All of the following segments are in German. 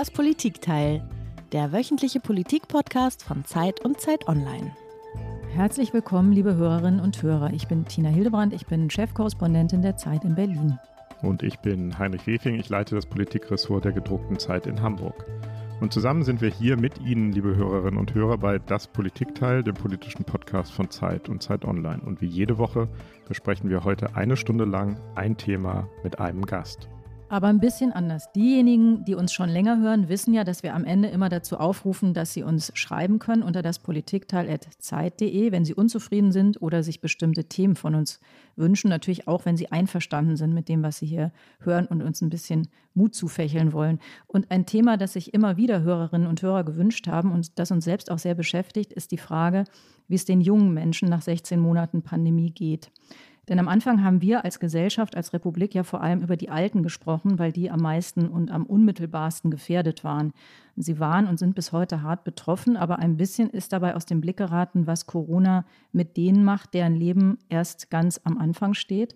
Das Politikteil, der wöchentliche Politik-Podcast von Zeit und Zeit Online. Herzlich willkommen, liebe Hörerinnen und Hörer. Ich bin Tina Hildebrand, ich bin Chefkorrespondentin der Zeit in Berlin. Und ich bin Heinrich Wefing, ich leite das Politikressort der gedruckten Zeit in Hamburg. Und zusammen sind wir hier mit Ihnen, liebe Hörerinnen und Hörer, bei Das Politikteil, dem politischen Podcast von Zeit und Zeit Online. Und wie jede Woche besprechen wir heute eine Stunde lang ein Thema mit einem Gast. Aber ein bisschen anders. Diejenigen, die uns schon länger hören, wissen ja, dass wir am Ende immer dazu aufrufen, dass sie uns schreiben können unter daspolitikteil@zeit.de, wenn sie unzufrieden sind oder sich bestimmte Themen von uns wünschen. Natürlich auch, wenn sie einverstanden sind mit dem, was sie hier hören und uns ein bisschen Mut zufächeln wollen. Und ein Thema, das sich immer wieder Hörerinnen und Hörer gewünscht haben und das uns selbst auch sehr beschäftigt, ist die Frage, wie es den jungen Menschen nach 16 Monaten Pandemie geht. Denn am Anfang haben wir als Gesellschaft, als Republik ja vor allem über die Alten gesprochen, weil die am meisten und am unmittelbarsten gefährdet waren. Sie waren und sind bis heute hart betroffen, aber ein bisschen ist dabei aus dem Blick geraten, was Corona mit denen macht, deren Leben erst ganz am Anfang steht.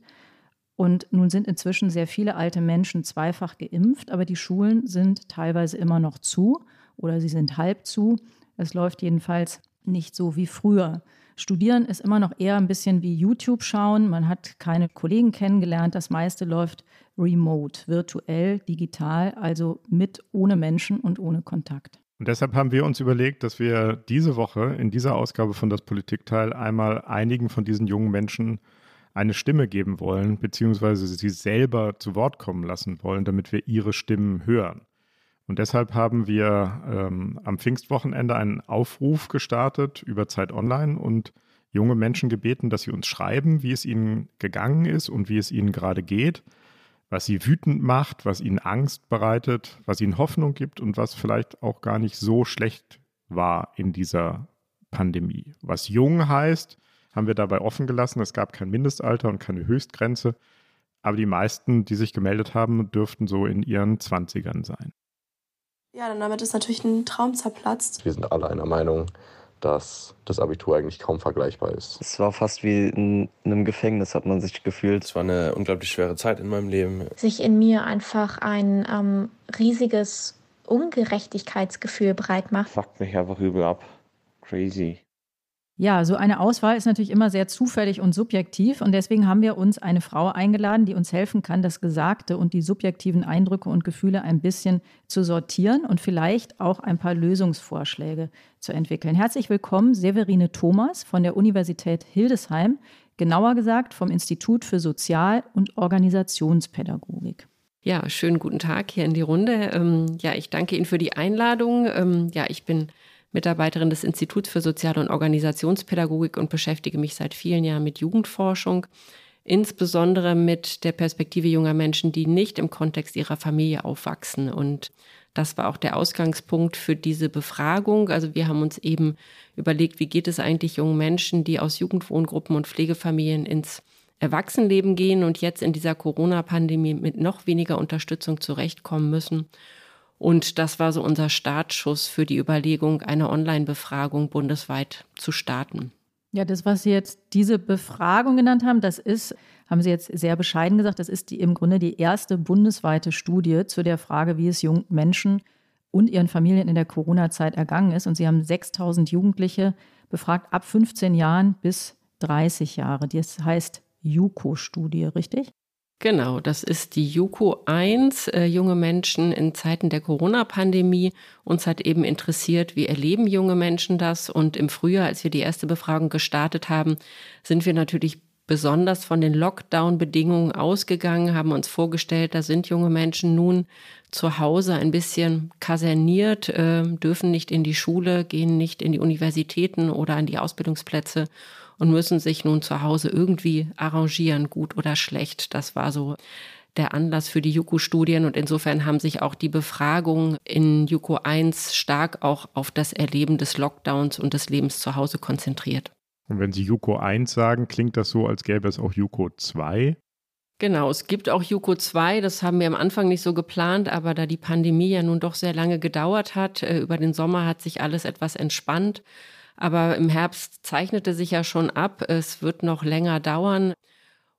Und nun sind inzwischen sehr viele alte Menschen zweifach geimpft, aber die Schulen sind teilweise immer noch zu oder sie sind halb zu. Es läuft jedenfalls nicht so wie früher. Studieren ist immer noch eher ein bisschen wie YouTube schauen. Man hat keine Kollegen kennengelernt. Das meiste läuft remote, virtuell, digital, also mit, ohne Menschen und ohne Kontakt. Und deshalb haben wir uns überlegt, dass wir diese Woche in dieser Ausgabe von Das Politikteil einmal einigen von diesen jungen Menschen eine Stimme geben wollen, beziehungsweise sie selber zu Wort kommen lassen wollen, damit wir ihre Stimmen hören. Und deshalb haben wir am Pfingstwochenende einen Aufruf gestartet über Zeit Online und junge Menschen gebeten, dass sie uns schreiben, wie es ihnen gegangen ist und wie es ihnen gerade geht, was sie wütend macht, was ihnen Angst bereitet, was ihnen Hoffnung gibt und was vielleicht auch gar nicht so schlecht war in dieser Pandemie. Was jung heißt, haben wir dabei offen gelassen. Es gab kein Mindestalter und keine Höchstgrenze, aber die meisten, die sich gemeldet haben, dürften so in ihren 20ern sein. Ja, dann damit ist natürlich ein Traum zerplatzt. Wir sind alle einer Meinung, dass das Abitur eigentlich kaum vergleichbar ist. Es war fast wie in einem Gefängnis, hat man sich gefühlt. Es war eine unglaublich schwere Zeit in meinem Leben. Sich in mir einfach ein riesiges Ungerechtigkeitsgefühl breit macht. Fuckt mich einfach übel ab. Crazy. Ja, so eine Auswahl ist natürlich immer sehr zufällig und subjektiv und deswegen haben wir uns eine Frau eingeladen, die uns helfen kann, das Gesagte und die subjektiven Eindrücke und Gefühle ein bisschen zu sortieren und vielleicht auch ein paar Lösungsvorschläge zu entwickeln. Herzlich willkommen, Severine Thomas von der Universität Hildesheim, genauer gesagt vom Institut für Sozial- und Organisationspädagogik. Ja, schönen guten Tag hier in die Runde. Ich danke Ihnen für die Einladung. Ich bin Mitarbeiterin des Instituts für Sozial- und Organisationspädagogik und beschäftige mich seit vielen Jahren mit Jugendforschung, insbesondere mit der Perspektive junger Menschen, die nicht im Kontext ihrer Familie aufwachsen. Und das war auch der Ausgangspunkt für diese Befragung. Also wir haben uns eben überlegt, wie geht es eigentlich jungen Menschen, die aus Jugendwohngruppen und Pflegefamilien ins Erwachsenenleben gehen und jetzt in dieser Corona-Pandemie mit noch weniger Unterstützung zurechtkommen müssen. Und das war so unser Startschuss für die Überlegung, eine Online-Befragung bundesweit zu starten. Ja, das, was Sie jetzt diese Befragung genannt haben, das ist, haben Sie jetzt sehr bescheiden gesagt, das ist im Grunde die erste bundesweite Studie zu der Frage, wie es jungen Menschen und ihren Familien in der Corona-Zeit ergangen ist. Und Sie haben 6.000 Jugendliche befragt ab 15 Jahren bis 30 Jahre. Das heißt JUKO-Studie, richtig? Genau, das ist die JUKO 1, junge Menschen in Zeiten der Corona-Pandemie. Uns hat eben interessiert, wie erleben junge Menschen das? Und im Frühjahr, als wir die erste Befragung gestartet haben, sind wir natürlich besonders von den Lockdown-Bedingungen ausgegangen, haben uns vorgestellt, da sind junge Menschen nun zu Hause ein bisschen kaserniert, dürfen nicht in die Schule, gehen nicht in die Universitäten oder an die Ausbildungsplätze und müssen sich nun zu Hause irgendwie arrangieren, gut oder schlecht. Das war so der Anlass für die JUKO-Studien und insofern haben sich auch die Befragungen in JUKO 1 stark auch auf das Erleben des Lockdowns und des Lebens zu Hause konzentriert. Und wenn Sie JUKO 1 sagen, klingt das so, als gäbe es auch JUKO 2? Genau, es gibt auch JUKO 2, das haben wir am Anfang nicht so geplant, aber da die Pandemie ja nun doch sehr lange gedauert hat, über den Sommer hat sich alles etwas entspannt. Aber im Herbst zeichnete sich ja schon ab, es wird noch länger dauern.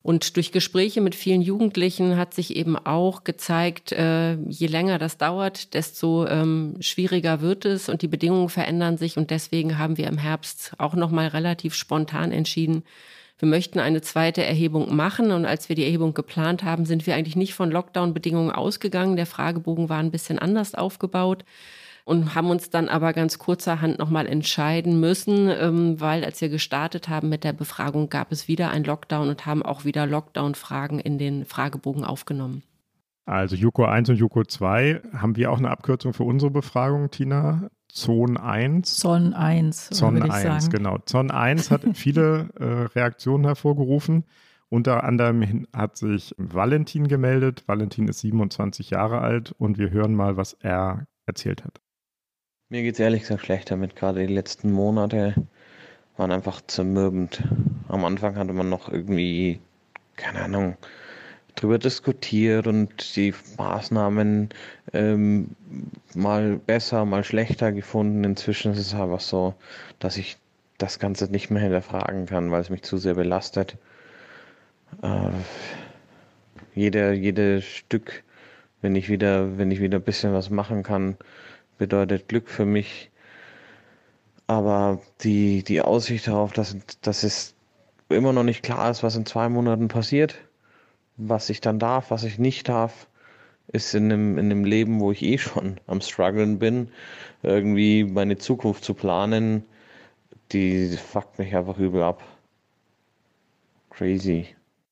Und durch Gespräche mit vielen Jugendlichen hat sich eben auch gezeigt, je länger das dauert, desto schwieriger wird es und die Bedingungen verändern sich. Und deswegen haben wir im Herbst auch nochmal relativ spontan entschieden, wir möchten eine zweite Erhebung machen. Und als wir die Erhebung geplant haben, sind wir eigentlich nicht von Lockdown-Bedingungen ausgegangen. Der Fragebogen war ein bisschen anders aufgebaut. Und haben uns dann aber ganz kurzerhand nochmal entscheiden müssen, weil als wir gestartet haben mit der Befragung, gab es wieder einen Lockdown und haben auch wieder Lockdown-Fragen in den Fragebogen aufgenommen. Also JUKO 1 und JUKO 2, haben wir auch eine Abkürzung für unsere Befragung, Tina? Zon 1? Zon 1, würde ich sagen. Genau. Zon 1 hat viele Reaktionen hervorgerufen. Unter anderem hat sich Valentin gemeldet. Valentin ist 27 Jahre alt und wir hören mal, was er erzählt hat. Mir geht's ehrlich gesagt schlecht damit. Gerade die letzten Monate waren einfach zermürbend. Am Anfang hatte man noch irgendwie, keine Ahnung, drüber diskutiert und die Maßnahmen mal besser, mal schlechter gefunden. Inzwischen ist es einfach so, dass ich das Ganze nicht mehr hinterfragen kann, weil es mich zu sehr belastet. Jedes Stück, wenn ich wieder ein bisschen was machen kann, bedeutet Glück für mich. Aber die Aussicht darauf, dass es immer noch nicht klar ist, was in 2 Monaten passiert, was ich dann darf, was ich nicht darf, ist in einem Leben, wo ich schon am struggeln bin, irgendwie meine Zukunft zu planen, die fuckt mich einfach übel ab. Crazy.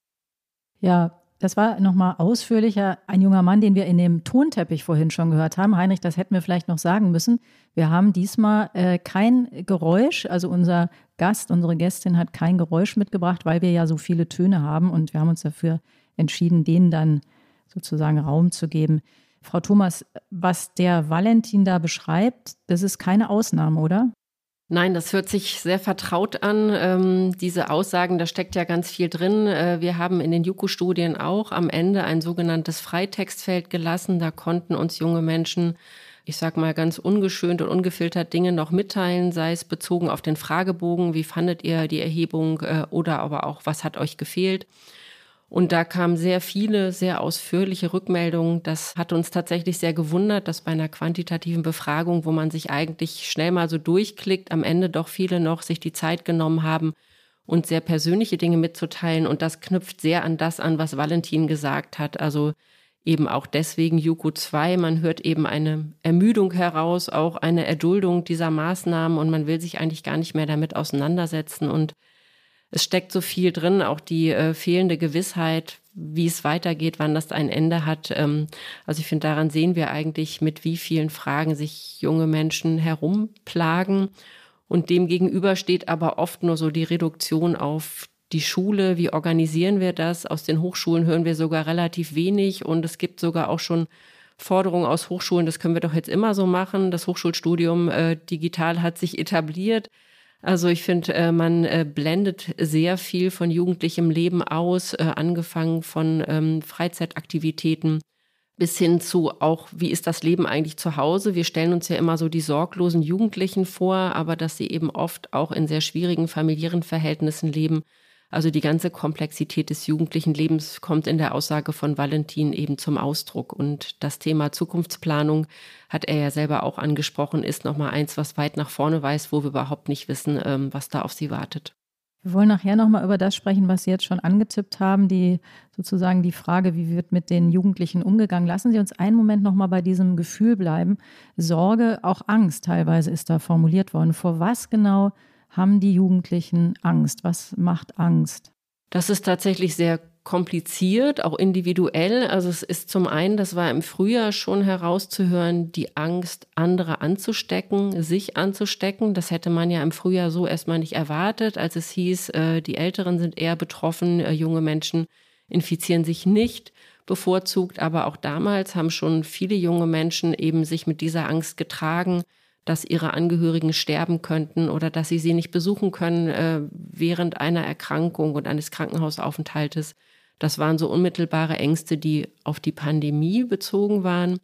Ja, das war nochmal ausführlicher ein junger Mann, den wir in dem Tonteppich vorhin schon gehört haben. Heinrich, das hätten wir vielleicht noch sagen müssen. Wir haben diesmal kein Geräusch, also unser Gast, unsere Gästin hat kein Geräusch mitgebracht, weil wir ja so viele Töne haben und wir haben uns dafür entschieden, denen dann sozusagen Raum zu geben. Frau Thomas, was der Valentin da beschreibt, das ist keine Ausnahme, oder? Nein, das hört sich sehr vertraut an. Diese Aussagen, da steckt ja ganz viel drin. Wir haben in den JUKO-Studien auch am Ende ein sogenanntes Freitextfeld gelassen. Da konnten uns junge Menschen, ich sag mal ganz ungeschönt und ungefiltert Dinge noch mitteilen, sei es bezogen auf den Fragebogen, wie fandet ihr die Erhebung oder aber auch, was hat euch gefehlt? Und da kamen sehr viele, sehr ausführliche Rückmeldungen. Das hat uns tatsächlich sehr gewundert, dass bei einer quantitativen Befragung, wo man sich eigentlich schnell mal so durchklickt, am Ende doch viele noch sich die Zeit genommen haben und sehr persönliche Dinge mitzuteilen. Und das knüpft sehr an das an, was Valentin gesagt hat. Also eben auch deswegen JUKO 2. Man hört eben eine Ermüdung heraus, auch eine Erduldung dieser Maßnahmen und man will sich eigentlich gar nicht mehr damit auseinandersetzen. Und es steckt so viel drin, auch die fehlende Gewissheit, wie es weitergeht, wann das ein Ende hat. Also ich finde, daran sehen wir eigentlich, mit wie vielen Fragen sich junge Menschen herumplagen. Und dem gegenüber steht aber oft nur so die Reduktion auf die Schule. Wie organisieren wir das? Aus den Hochschulen hören wir sogar relativ wenig. Und es gibt sogar auch schon Forderungen aus Hochschulen, das können wir doch jetzt immer so machen. Das Hochschulstudium digital hat sich etabliert. Also ich finde, man blendet sehr viel von jugendlichem Leben aus, angefangen von Freizeitaktivitäten bis hin zu auch, wie ist das Leben eigentlich zu Hause? Wir stellen uns ja immer so die sorglosen Jugendlichen vor, aber dass sie eben oft auch in sehr schwierigen familiären Verhältnissen leben. Also die ganze Komplexität des jugendlichen Lebens kommt in der Aussage von Valentin eben zum Ausdruck. Und das Thema Zukunftsplanung, hat er ja selber auch angesprochen, ist nochmal eins, was weit nach vorne weist, wo wir überhaupt nicht wissen, was da auf sie wartet. Wir wollen nachher nochmal über das sprechen, was Sie jetzt schon angetippt haben, sozusagen die Frage, wie wird mit den Jugendlichen umgegangen. Lassen Sie uns einen Moment nochmal bei diesem Gefühl bleiben. Sorge, auch Angst teilweise ist da formuliert worden. Vor was genau haben die Jugendlichen Angst? Was macht Angst? Das ist tatsächlich sehr kompliziert, auch individuell. Also es ist zum einen, das war im Frühjahr schon herauszuhören, die Angst, andere anzustecken, sich anzustecken. Das hätte man ja im Frühjahr so erstmal nicht erwartet, als es hieß, die Älteren sind eher betroffen, junge Menschen infizieren sich nicht bevorzugt. Aber auch damals haben schon viele junge Menschen eben sich mit dieser Angst getragen, dass ihre Angehörigen sterben könnten oder dass sie nicht besuchen können während einer Erkrankung und eines Krankenhausaufenthaltes. Das waren so unmittelbare Ängste, die auf die Pandemie bezogen waren,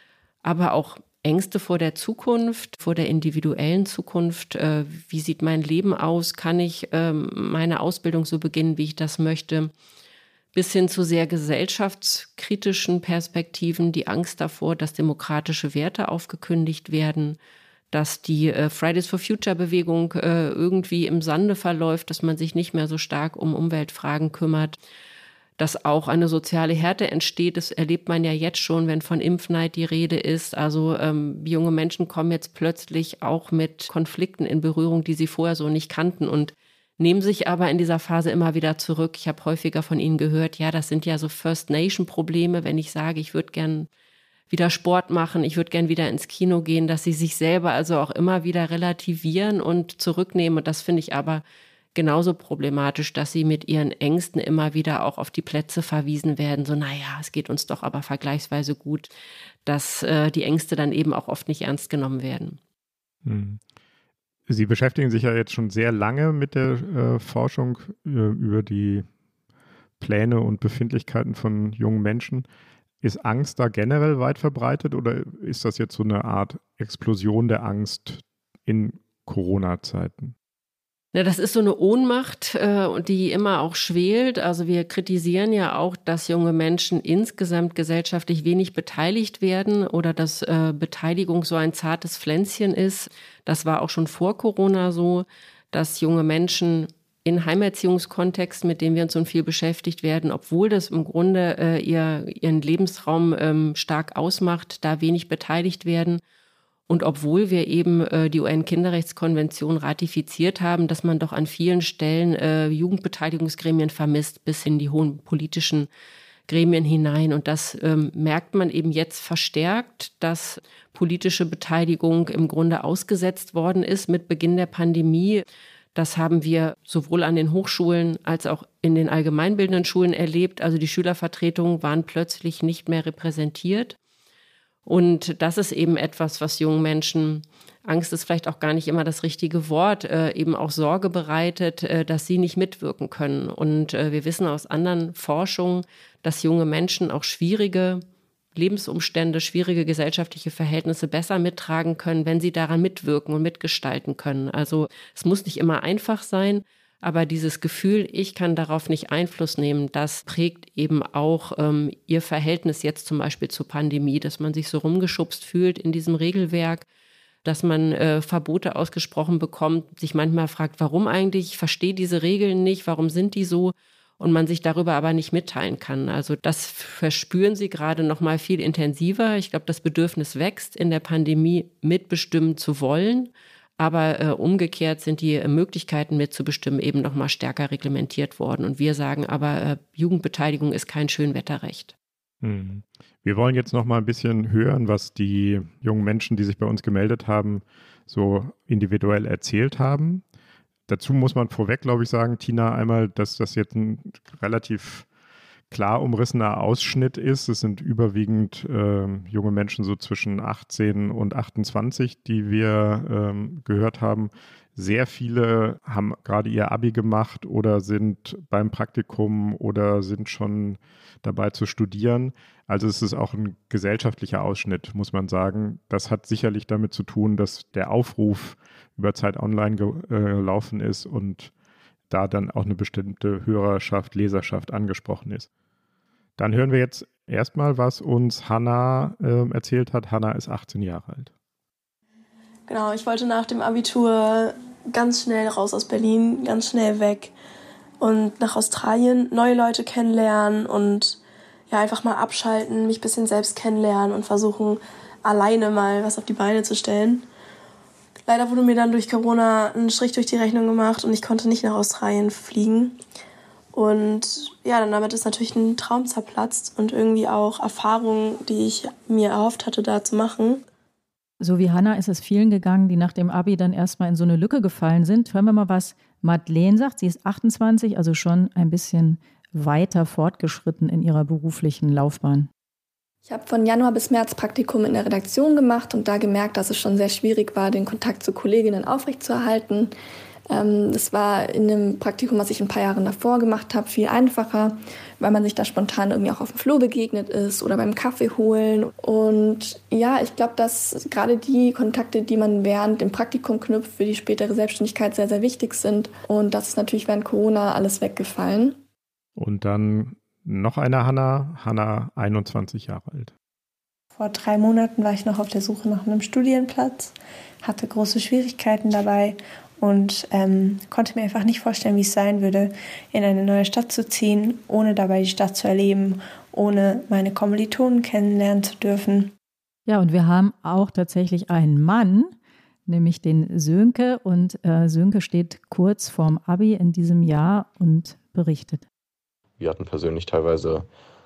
aber auch Ängste vor der Zukunft, vor der individuellen Zukunft. Wie sieht mein Leben aus? Kann ich meine Ausbildung so beginnen, wie ich das möchte? bis hin zu sehr gesellschaftskritischen Perspektiven, die Angst davor, dass demokratische Werte aufgekündigt werden, dass die Fridays for Future Bewegung irgendwie im Sande verläuft, dass man sich nicht mehr so stark um Umweltfragen kümmert, dass auch eine soziale Härte entsteht. Das erlebt man ja jetzt schon, wenn von Impfneid die Rede ist. Also junge Menschen kommen jetzt plötzlich auch mit Konflikten in Berührung, die sie vorher so nicht kannten und nehmen sich aber in dieser Phase immer wieder zurück. Ich habe häufiger von ihnen gehört, ja, das sind ja so First Nation Probleme, wenn ich sage, ich würde gern wieder Sport machen, ich würde gern wieder ins Kino gehen, dass sie sich selber also auch immer wieder relativieren und zurücknehmen. Und das finde ich aber genauso problematisch, dass sie mit ihren Ängsten immer wieder auch auf die Plätze verwiesen werden. So, naja, es geht uns doch aber vergleichsweise gut, dass die Ängste dann eben auch oft nicht ernst genommen werden. Sie beschäftigen sich ja jetzt schon sehr lange mit der Forschung über die Pläne und Befindlichkeiten von jungen Menschen. Ist Angst da generell weit verbreitet oder ist das jetzt so eine Art Explosion der Angst in Corona-Zeiten? Ja, das ist so eine Ohnmacht, die immer auch schwelt. Also wir kritisieren ja auch, dass junge Menschen insgesamt gesellschaftlich wenig beteiligt werden oder dass Beteiligung so ein zartes Pflänzchen ist. Das war auch schon vor Corona so, dass junge Menschen in Heimerziehungskontexten, mit denen wir uns so viel beschäftigt werden, obwohl das im Grunde ihren Lebensraum stark ausmacht, da wenig beteiligt werden. Und obwohl wir eben die UN-Kinderrechtskonvention ratifiziert haben, dass man doch an vielen Stellen Jugendbeteiligungsgremien vermisst, bis in die hohen politischen Gremien hinein. Und das merkt man eben jetzt verstärkt, dass politische Beteiligung im Grunde ausgesetzt worden ist mit Beginn der Pandemie. Das haben wir sowohl an den Hochschulen als auch in den allgemeinbildenden Schulen erlebt. Also die Schülervertretungen waren plötzlich nicht mehr repräsentiert. Und das ist eben etwas, was jungen Menschen, Angst ist vielleicht auch gar nicht immer das richtige Wort, eben auch Sorge bereitet, dass sie nicht mitwirken können. Und wir wissen aus anderen Forschungen, dass junge Menschen auch schwierige Lebensumstände, schwierige gesellschaftliche Verhältnisse besser mittragen können, wenn sie daran mitwirken und mitgestalten können. Also es muss nicht immer einfach sein, aber dieses Gefühl, ich kann darauf nicht Einfluss nehmen, das prägt eben auch ihr Verhältnis jetzt zum Beispiel zur Pandemie, dass man sich so rumgeschubst fühlt in diesem Regelwerk, dass man Verbote ausgesprochen bekommt, sich manchmal fragt, warum eigentlich, ich verstehe diese Regeln nicht, warum sind die so? Und man sich darüber aber nicht mitteilen kann. Also das verspüren sie gerade noch mal viel intensiver. Ich glaube, das Bedürfnis wächst, in der Pandemie mitbestimmen zu wollen. Aber umgekehrt sind die Möglichkeiten mitzubestimmen eben noch mal stärker reglementiert worden. Und wir sagen aber, Jugendbeteiligung ist kein Schönwetterrecht. Wir wollen jetzt noch mal ein bisschen hören, was die jungen Menschen, die sich bei uns gemeldet haben, so individuell erzählt haben. Dazu muss man vorweg, glaube ich, sagen, Tina, einmal, dass das jetzt ein relativ klar umrissener Ausschnitt ist. Es sind überwiegend junge Menschen so zwischen 18 und 28, die wir gehört haben. Sehr viele haben gerade ihr Abi gemacht oder sind beim Praktikum oder sind schon dabei zu studieren. Also es ist auch ein gesellschaftlicher Ausschnitt, muss man sagen. Das hat sicherlich damit zu tun, dass der Aufruf über Zeit Online gelaufen ist und da dann auch eine bestimmte Hörerschaft, Leserschaft angesprochen ist. Dann hören wir jetzt erstmal, was uns Hanna erzählt hat. Hanna ist 18 Jahre alt. Genau, ich wollte nach dem Abitur ganz schnell raus aus Berlin, ganz schnell weg und nach Australien neue Leute kennenlernen und ja einfach mal abschalten, mich ein bisschen selbst kennenlernen und versuchen, alleine mal was auf die Beine zu stellen. Leider wurde mir dann durch Corona ein Strich durch die Rechnung gemacht und ich konnte nicht nach Australien fliegen. Und ja, dann damit ist natürlich ein Traum zerplatzt und irgendwie auch Erfahrungen, die ich mir erhofft hatte, da zu machen. So wie Hanna ist es vielen gegangen, die nach dem Abi dann erstmal in so eine Lücke gefallen sind. Hören wir mal, was Madeleine sagt. Sie ist 28, also schon ein bisschen weiter fortgeschritten in ihrer beruflichen Laufbahn. Ich habe von Januar bis März Praktikum in der Redaktion gemacht und da gemerkt, dass es schon sehr schwierig war, den Kontakt zu Kolleginnen aufrechtzuerhalten. Das war in dem Praktikum, was ich ein paar Jahre davor gemacht habe, viel einfacher, weil man sich da spontan irgendwie auch auf dem Flur begegnet ist oder beim Kaffee holen. Und ja, ich glaube, dass gerade die Kontakte, die man während dem Praktikum knüpft, für die spätere Selbstständigkeit sehr, sehr wichtig sind. Und das ist natürlich während Corona alles weggefallen. Und dann noch eine Hanna, 21 Jahre alt. Vor 3 Monaten war ich noch auf der Suche nach einem Studienplatz, hatte große Schwierigkeiten dabei und konnte mir einfach nicht vorstellen, wie es sein würde, in eine neue Stadt zu ziehen, ohne dabei die Stadt zu erleben, ohne meine Kommilitonen kennenlernen zu dürfen. Ja, und wir haben auch tatsächlich einen Mann, nämlich den Sönke. Und Sönke steht kurz vorm Abi in diesem Jahr und berichtet. Wir hatten persönlich teilweise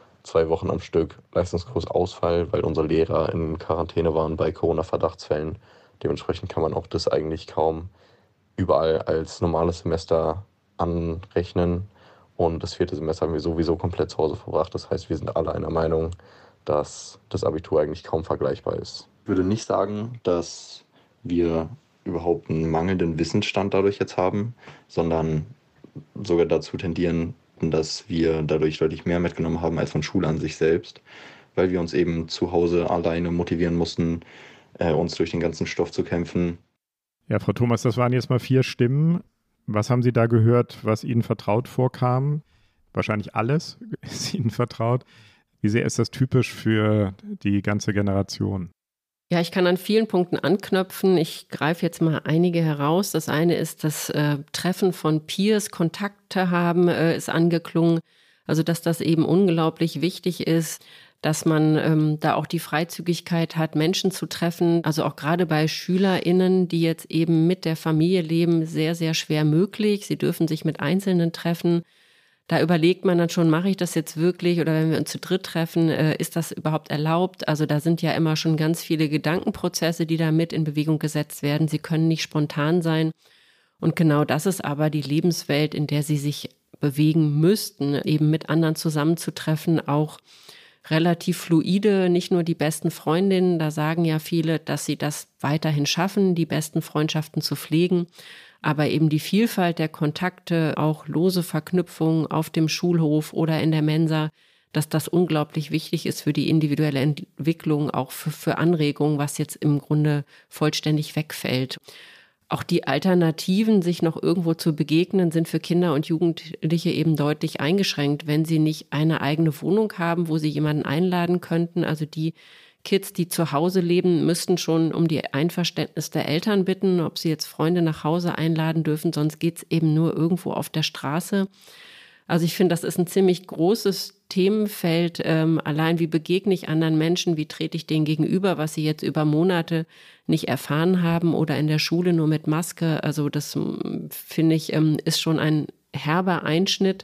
2 Wochen am Stück Leistungskursausfall, weil unsere Lehrer in Quarantäne waren bei Corona-Verdachtsfällen. Dementsprechend kann man auch das eigentlich kaum überall als normales Semester anrechnen. Und das 4. Semester haben wir sowieso komplett zu Hause verbracht. Das heißt, wir sind alle einer Meinung, dass das Abitur eigentlich kaum vergleichbar ist. Ich würde nicht sagen, dass wir überhaupt einen mangelnden Wissensstand dadurch jetzt haben, sondern sogar dazu tendieren, dass wir dadurch deutlich mehr mitgenommen haben als von Schule an sich selbst, weil wir uns eben zu Hause alleine motivieren mussten, uns durch den ganzen Stoff zu kämpfen. Ja, Frau Thomas, das waren jetzt mal 4 Stimmen. Was haben Sie da gehört, was Ihnen vertraut vorkam? Wahrscheinlich alles ist Ihnen vertraut. Wie sehr ist das typisch für die ganze Generation? Ja, ich kann an vielen Punkten anknüpfen. Ich greife jetzt mal einige heraus. Das eine ist das Treffen von Peers, Kontakte haben, ist angeklungen. Also, dass das eben unglaublich wichtig ist, dass man da auch die Freizügigkeit hat, Menschen zu treffen. Also auch gerade bei SchülerInnen, die jetzt eben mit der Familie leben, sehr, sehr schwer möglich. Sie dürfen sich mit Einzelnen treffen. Da überlegt man dann schon, mache ich das jetzt wirklich oder wenn wir uns zu dritt treffen, ist das überhaupt erlaubt? Also da sind ja immer schon ganz viele Gedankenprozesse, die da mit in Bewegung gesetzt werden. Sie können nicht spontan sein. Und genau das ist aber die Lebenswelt, in der sie sich bewegen müssten, eben mit anderen zusammenzutreffen, auch relativ fluide, nicht nur die besten Freundinnen. Da sagen ja viele, dass sie das weiterhin schaffen, die besten Freundschaften zu pflegen. Aber eben die Vielfalt der Kontakte, auch lose Verknüpfungen auf dem Schulhof oder in der Mensa, dass das unglaublich wichtig ist für die individuelle Entwicklung, auch für Anregungen, was jetzt im Grunde vollständig wegfällt. Auch die Alternativen, sich noch irgendwo zu begegnen, sind für Kinder und Jugendliche eben deutlich eingeschränkt, wenn sie nicht eine eigene Wohnung haben, wo sie jemanden einladen könnten. Also die Kids, die zu Hause leben, müssten schon um die Einverständnis der Eltern bitten, ob sie jetzt Freunde nach Hause einladen dürfen, sonst geht's eben nur irgendwo auf der Straße. Also ich finde, das ist ein ziemlich großes Themenfeld. Allein wie begegne ich anderen Menschen, wie trete ich denen gegenüber, was sie jetzt über Monate nicht erfahren haben oder in der Schule nur mit Maske. Also das, finde ich, ist schon ein herber Einschnitt.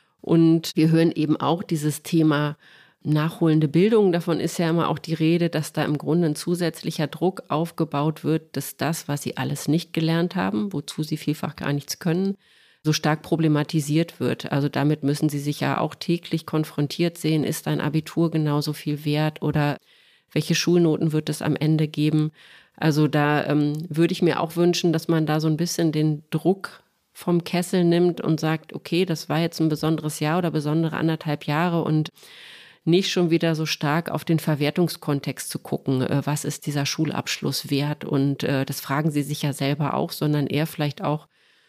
Und wir hören eben auch dieses Thema nachholende Bildung. Davon ist ja immer auch die Rede, dass da im Grunde ein zusätzlicher Druck aufgebaut wird, dass das, was sie alles nicht gelernt haben, wozu sie vielfach gar nichts können, so stark problematisiert wird. Also damit müssen sie sich ja auch täglich konfrontiert sehen. Ist ein Abitur genauso viel wert oder welche Schulnoten wird es am Ende geben? Also da würde ich mir auch wünschen, dass man da so ein bisschen den Druck vom Kessel nimmt und sagt, okay, das war jetzt ein besonderes Jahr oder besondere 1,5 Jahre und nicht schon wieder so stark auf den Verwertungskontext zu gucken, was ist dieser Schulabschluss wert und das fragen sie sich ja selber auch, sondern eher vielleicht auch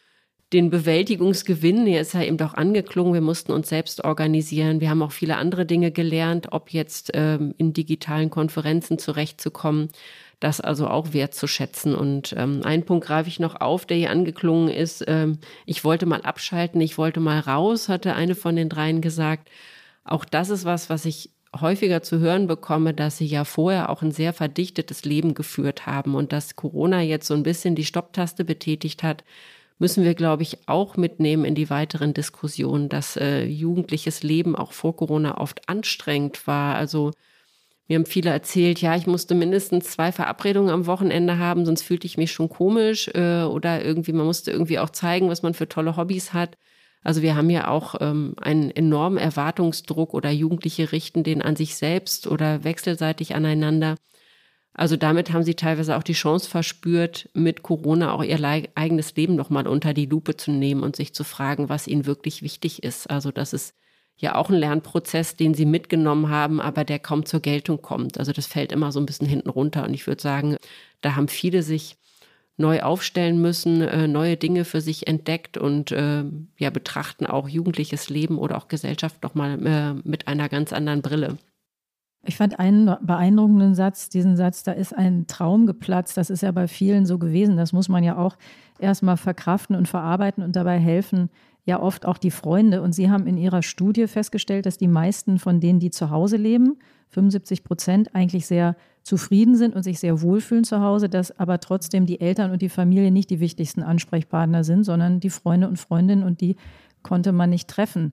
den Bewältigungsgewinn, der ist ja eben doch angeklungen, wir mussten uns selbst organisieren, wir haben auch viele andere Dinge gelernt, ob jetzt in digitalen Konferenzen zurechtzukommen, das also auch wertzuschätzen. Und einen Punkt greife ich noch auf, der hier angeklungen ist, ich wollte mal abschalten, ich wollte mal raus, hatte eine von den dreien gesagt. Auch das ist was ich häufiger zu hören bekomme, dass sie ja vorher auch ein sehr verdichtetes Leben geführt haben und dass Corona jetzt so ein bisschen die Stopptaste betätigt hat, müssen wir, glaube ich, auch mitnehmen in die weiteren Diskussionen, dass jugendliches Leben auch vor Corona oft anstrengend war. Also mir haben viele erzählt, ja, ich musste mindestens 2 Verabredungen am Wochenende haben, sonst fühlte ich mich schon komisch oder irgendwie, man musste irgendwie auch zeigen, was man für tolle Hobbys hat. Also wir haben ja auch einen enormen Erwartungsdruck oder Jugendliche richten den an sich selbst oder wechselseitig aneinander. Also damit haben sie teilweise auch die Chance verspürt, mit Corona auch ihr eigenes Leben nochmal unter die Lupe zu nehmen und sich zu fragen, was ihnen wirklich wichtig ist. Also das ist ja auch ein Lernprozess, den sie mitgenommen haben, aber der kaum zur Geltung kommt. Also das fällt immer so ein bisschen hinten runter und ich würde sagen, da haben viele sich neu aufstellen müssen, neue Dinge für sich entdeckt und betrachten auch jugendliches Leben oder auch Gesellschaft nochmal mit einer ganz anderen Brille. Ich fand einen beeindruckenden Satz, diesen Satz, da ist ein Traum geplatzt. Das ist ja bei vielen so gewesen. Das muss man ja auch erstmal verkraften und verarbeiten und dabei helfen ja oft auch die Freunde. Und Sie haben in Ihrer Studie festgestellt, dass die meisten von denen, die zu Hause leben, 75%, eigentlich sehr zufrieden sind und sich sehr wohlfühlen zu Hause, dass aber trotzdem die Eltern und die Familie nicht die wichtigsten Ansprechpartner sind, sondern die Freunde und Freundinnen, und die konnte man nicht treffen.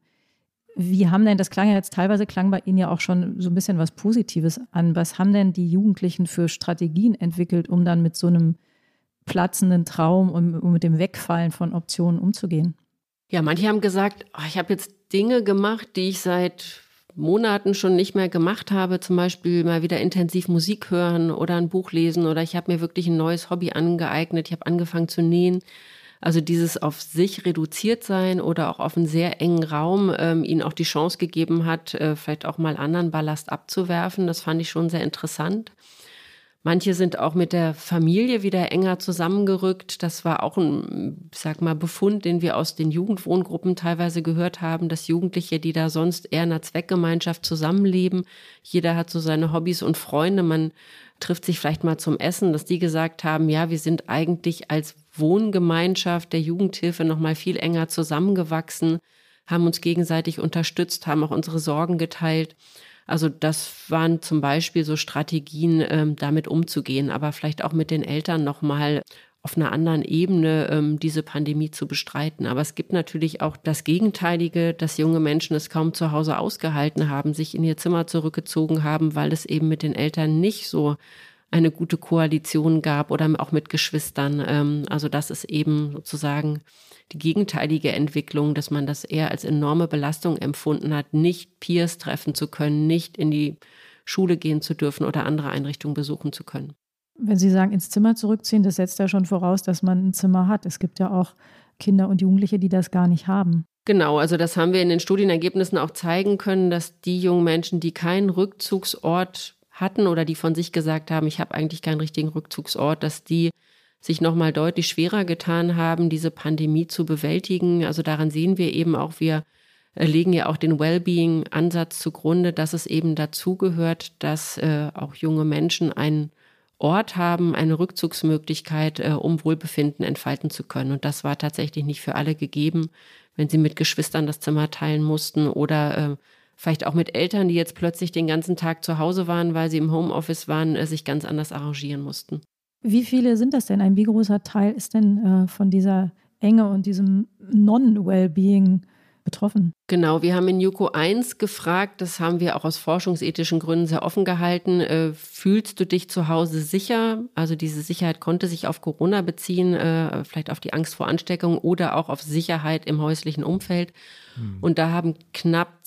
Wie haben denn, das klang ja jetzt teilweise, klang bei Ihnen ja auch schon so ein bisschen was Positives an. Was haben denn die Jugendlichen für Strategien entwickelt, um dann mit so einem platzenden Traum und um mit dem Wegfallen von Optionen umzugehen? Ja, manche haben gesagt, ich habe jetzt Dinge gemacht, die ich seit Monaten schon nicht mehr gemacht habe. Zum Beispiel mal wieder intensiv Musik hören oder ein Buch lesen, oder ich habe mir wirklich ein neues Hobby angeeignet. Ich habe angefangen zu nähen. Also dieses auf sich reduziert sein oder auch auf einen sehr engen Raum ihnen auch die Chance gegeben hat, vielleicht auch mal anderen Ballast abzuwerfen. Das fand ich schon sehr interessant. Manche sind auch mit der Familie wieder enger zusammengerückt. Das war auch ein, Befund, den wir aus den Jugendwohngruppen teilweise gehört haben, dass Jugendliche, die da sonst eher in einer Zweckgemeinschaft zusammenleben, jeder hat so seine Hobbys und Freunde, man trifft sich vielleicht mal zum Essen, dass die gesagt haben, ja, wir sind eigentlich als Wohngemeinschaft der Jugendhilfe noch mal viel enger zusammengewachsen, haben uns gegenseitig unterstützt, haben auch unsere Sorgen geteilt. Also das waren zum Beispiel so Strategien, damit umzugehen, aber vielleicht auch mit den Eltern noch mal auf einer anderen Ebene diese Pandemie zu bestreiten. Aber es gibt natürlich auch das Gegenteilige, dass junge Menschen es kaum zu Hause ausgehalten haben, sich in ihr Zimmer zurückgezogen haben, weil es eben mit den Eltern nicht so eine gute Koalition gab oder auch mit Geschwistern. Also das ist eben sozusagen die gegenteilige Entwicklung, dass man das eher als enorme Belastung empfunden hat, nicht Peers treffen zu können, nicht in die Schule gehen zu dürfen oder andere Einrichtungen besuchen zu können. Wenn Sie sagen, ins Zimmer zurückziehen, das setzt ja schon voraus, dass man ein Zimmer hat. Es gibt ja auch Kinder und Jugendliche, die das gar nicht haben. Genau, also das haben wir in den Studienergebnissen auch zeigen können, dass die jungen Menschen, die keinen Rückzugsort hatten oder die von sich gesagt haben, ich habe eigentlich keinen richtigen Rückzugsort, dass die sich nochmal deutlich schwerer getan haben, diese Pandemie zu bewältigen. Also daran sehen wir eben auch, wir legen ja auch den Wellbeing-Ansatz zugrunde, dass es eben dazugehört, dass auch junge Menschen einen Ort haben, eine Rückzugsmöglichkeit, um Wohlbefinden entfalten zu können. Und das war tatsächlich nicht für alle gegeben, wenn sie mit Geschwistern das Zimmer teilen mussten oder vielleicht auch mit Eltern, die jetzt plötzlich den ganzen Tag zu Hause waren, weil sie im Homeoffice waren, sich ganz anders arrangieren mussten. Wie viele sind das denn? Wie großer Teil ist denn von dieser Enge und diesem Non-Wellbeing betroffen? Genau, wir haben in JUKO 1 gefragt, das haben wir auch aus forschungsethischen Gründen sehr offen gehalten. Fühlst du dich zu Hause sicher? Also diese Sicherheit konnte sich auf Corona beziehen, vielleicht auf die Angst vor Ansteckung oder auch auf Sicherheit im häuslichen Umfeld. Und da haben knapp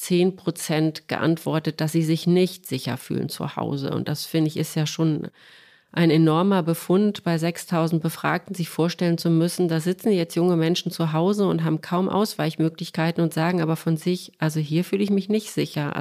10% geantwortet, dass sie sich nicht sicher fühlen zu Hause. Und das, finde ich, ist ja schon ein enormer Befund, bei 6.000 Befragten sich vorstellen zu müssen, da sitzen jetzt junge Menschen zu Hause und haben kaum Ausweichmöglichkeiten und sagen aber von sich, also hier fühle ich mich nicht sicher.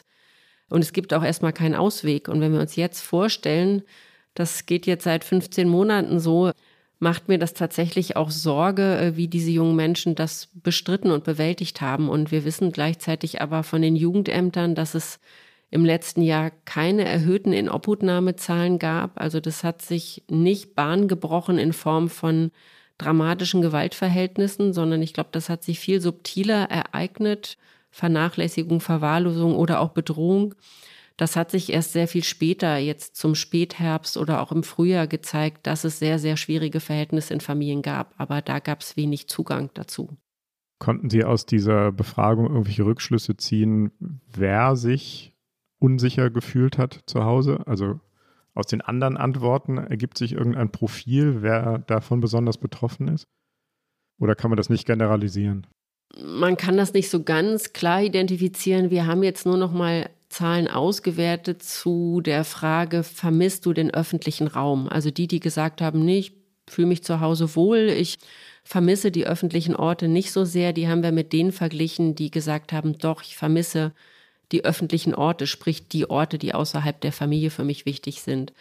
Und es gibt auch erstmal keinen Ausweg. Und wenn wir uns jetzt vorstellen, das geht jetzt seit 15 Monaten so, macht mir das tatsächlich auch Sorge, wie diese jungen Menschen das bestritten und bewältigt haben. Und wir wissen gleichzeitig aber von den Jugendämtern, dass es im letzten Jahr keine erhöhten Inobhutnahmezahlen gab. Also das hat sich nicht Bahn gebrochen in Form von dramatischen Gewaltverhältnissen, sondern ich glaube, das hat sich viel subtiler ereignet. Vernachlässigung, Verwahrlosung oder auch Bedrohung. Das hat sich erst sehr viel später, jetzt zum Spätherbst oder auch im Frühjahr gezeigt, dass es sehr, sehr schwierige Verhältnisse in Familien gab. Aber da gab es wenig Zugang dazu. Konnten Sie aus dieser Befragung irgendwelche Rückschlüsse ziehen, wer sich unsicher gefühlt hat zu Hause? Also aus den anderen Antworten ergibt sich irgendein Profil, wer davon besonders betroffen ist? Oder kann man das nicht generalisieren? Man kann das nicht so ganz klar identifizieren. Wir haben jetzt nur noch mal Zahlen ausgewertet zu der Frage, vermisst du den öffentlichen Raum? Also die gesagt haben, nee, ich fühle mich zu Hause wohl, ich vermisse die öffentlichen Orte nicht so sehr, die haben wir mit denen verglichen, die gesagt haben, doch, ich vermisse die öffentlichen Orte, sprich die Orte, die außerhalb der Familie für mich wichtig sind.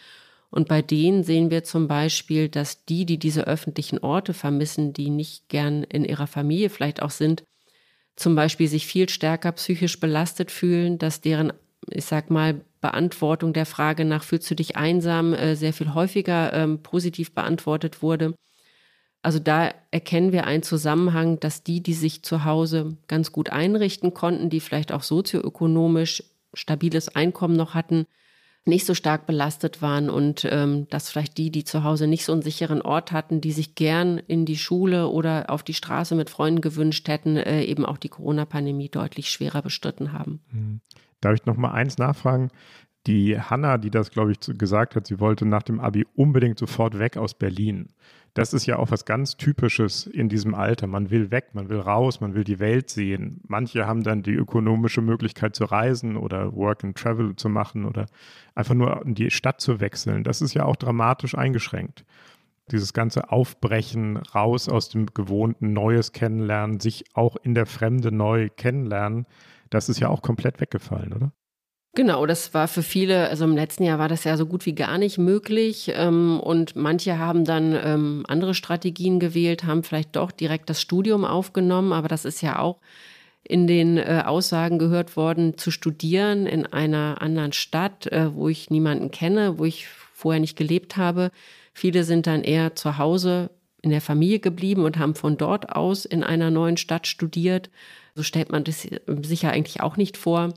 Und bei denen sehen wir zum Beispiel, dass die diese öffentlichen Orte vermissen, die nicht gern in ihrer Familie vielleicht auch sind, zum Beispiel sich viel stärker psychisch belastet fühlen, dass deren, ich sag mal, Beantwortung der Frage nach, fühlst du dich einsam, sehr viel häufiger positiv beantwortet wurde. Also da erkennen wir einen Zusammenhang, dass die sich zu Hause ganz gut einrichten konnten, die vielleicht auch sozioökonomisch stabiles Einkommen noch hatten, nicht so stark belastet waren und dass vielleicht die zu Hause nicht so einen sicheren Ort hatten, die sich gern in die Schule oder auf die Straße mit Freunden gewünscht hätten, eben auch die Corona-Pandemie deutlich schwerer bestritten haben. Darf ich noch mal eins nachfragen? Die Hanna, die das, glaube ich, gesagt hat, sie wollte nach dem Abi unbedingt sofort weg aus Berlin. Das ist ja auch was ganz Typisches in diesem Alter. Man will weg, man will raus, man will die Welt sehen. Manche haben dann die ökonomische Möglichkeit zu reisen oder Work and Travel zu machen oder einfach nur in die Stadt zu wechseln. Das ist ja auch dramatisch eingeschränkt. Dieses ganze Aufbrechen, raus aus dem Gewohnten, Neues kennenlernen, sich auch in der Fremde neu kennenlernen, das ist ja auch komplett weggefallen, oder? Genau, das war für viele, also im letzten Jahr war das ja so gut wie gar nicht möglich und manche haben dann andere Strategien gewählt, haben vielleicht doch direkt das Studium aufgenommen, aber das ist ja auch in den Aussagen gehört worden, zu studieren in einer anderen Stadt, wo ich niemanden kenne, wo ich vorher nicht gelebt habe. Viele sind dann eher zu Hause in der Familie geblieben und haben von dort aus in einer neuen Stadt studiert. So stellt man das sich ja eigentlich auch nicht vor.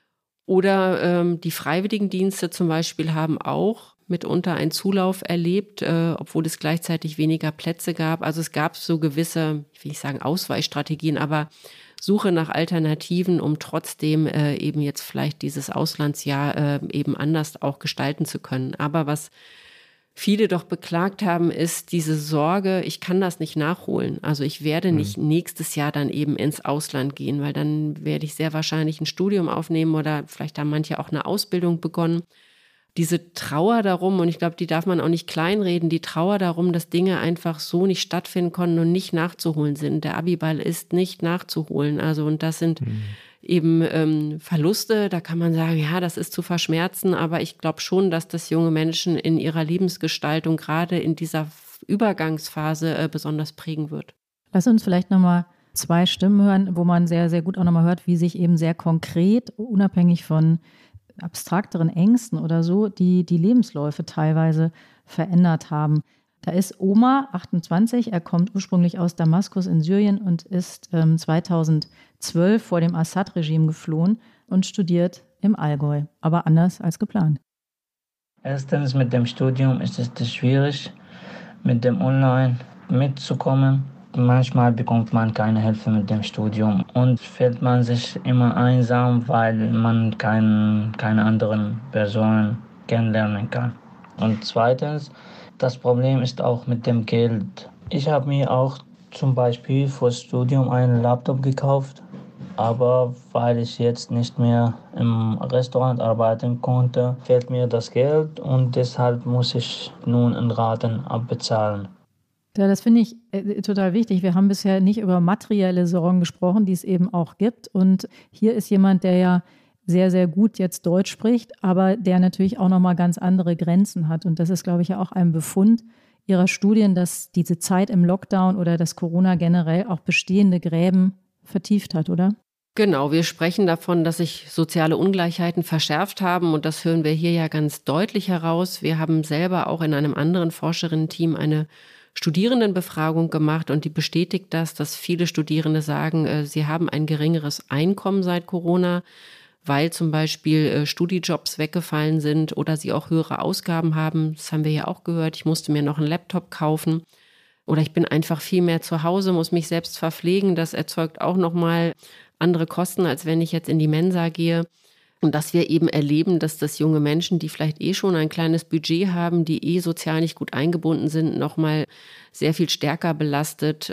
Oder die Freiwilligendienste zum Beispiel haben auch mitunter einen Zulauf erlebt, obwohl es gleichzeitig weniger Plätze gab. Also es gab so gewisse, ich will nicht sagen Ausweichstrategien, aber Suche nach Alternativen, um trotzdem eben jetzt vielleicht dieses Auslandsjahr eben anders auch gestalten zu können. Aber was viele doch beklagt haben, ist diese Sorge, ich kann das nicht nachholen. Also ich werde nicht nächstes Jahr dann eben ins Ausland gehen, weil dann werde ich sehr wahrscheinlich ein Studium aufnehmen oder vielleicht haben manche auch eine Ausbildung begonnen. Diese Trauer darum, und ich glaube, die darf man auch nicht kleinreden, die Trauer darum, dass Dinge einfach so nicht stattfinden konnten und nicht nachzuholen sind. Der Abiball ist nicht nachzuholen. Also und das sind eben Verluste, da kann man sagen, ja, das ist zu verschmerzen, aber ich glaube schon, dass das junge Menschen in ihrer Lebensgestaltung gerade in dieser Übergangsphase besonders prägen wird. Lass uns vielleicht nochmal 2 Stimmen hören, wo man sehr, sehr gut auch nochmal hört, wie sich eben sehr konkret, unabhängig von abstrakteren Ängsten oder so, die Lebensläufe teilweise verändert haben. Da ist Omar, 28, er kommt ursprünglich aus Damaskus in Syrien und ist 2012 vor dem Assad-Regime geflohen und studiert im Allgäu, aber anders als geplant. Erstens, mit dem Studium ist es schwierig, mit dem Online mitzukommen. Manchmal bekommt man keine Hilfe mit dem Studium und fühlt man sich immer einsam, weil man keine anderen Personen kennenlernen kann. Und zweitens, das Problem ist auch mit dem Geld. Ich habe mir auch zum Beispiel fürs Studium einen Laptop gekauft, aber weil ich jetzt nicht mehr im Restaurant arbeiten konnte, fehlt mir das Geld und deshalb muss ich nun in Raten abbezahlen. Ja, das finde ich total wichtig. Wir haben bisher nicht über materielle Sorgen gesprochen, die es eben auch gibt. Und hier ist jemand, der ja sehr, sehr gut jetzt Deutsch spricht, aber der natürlich auch nochmal ganz andere Grenzen hat. Und das ist, glaube ich, ja auch ein Befund Ihrer Studien, dass diese Zeit im Lockdown oder das Corona generell auch bestehende Gräben vertieft hat, oder? Genau, wir sprechen davon, dass sich soziale Ungleichheiten verschärft haben und das hören wir hier ja ganz deutlich heraus. Wir haben selber auch in einem anderen Forscherinnen-Team eine Studierendenbefragung gemacht und die bestätigt das, dass viele Studierende sagen, sie haben ein geringeres Einkommen seit Corona, weil zum Beispiel Studijobs weggefallen sind oder sie auch höhere Ausgaben haben. Das haben wir ja auch gehört. Ich musste mir noch einen Laptop kaufen oder ich bin einfach viel mehr zu Hause, muss mich selbst verpflegen. Das erzeugt auch nochmal andere Kosten, als wenn ich jetzt in die Mensa gehe. Und dass wir eben erleben, dass das junge Menschen, die vielleicht schon ein kleines Budget haben, die sozial nicht gut eingebunden sind, nochmal sehr viel stärker belastet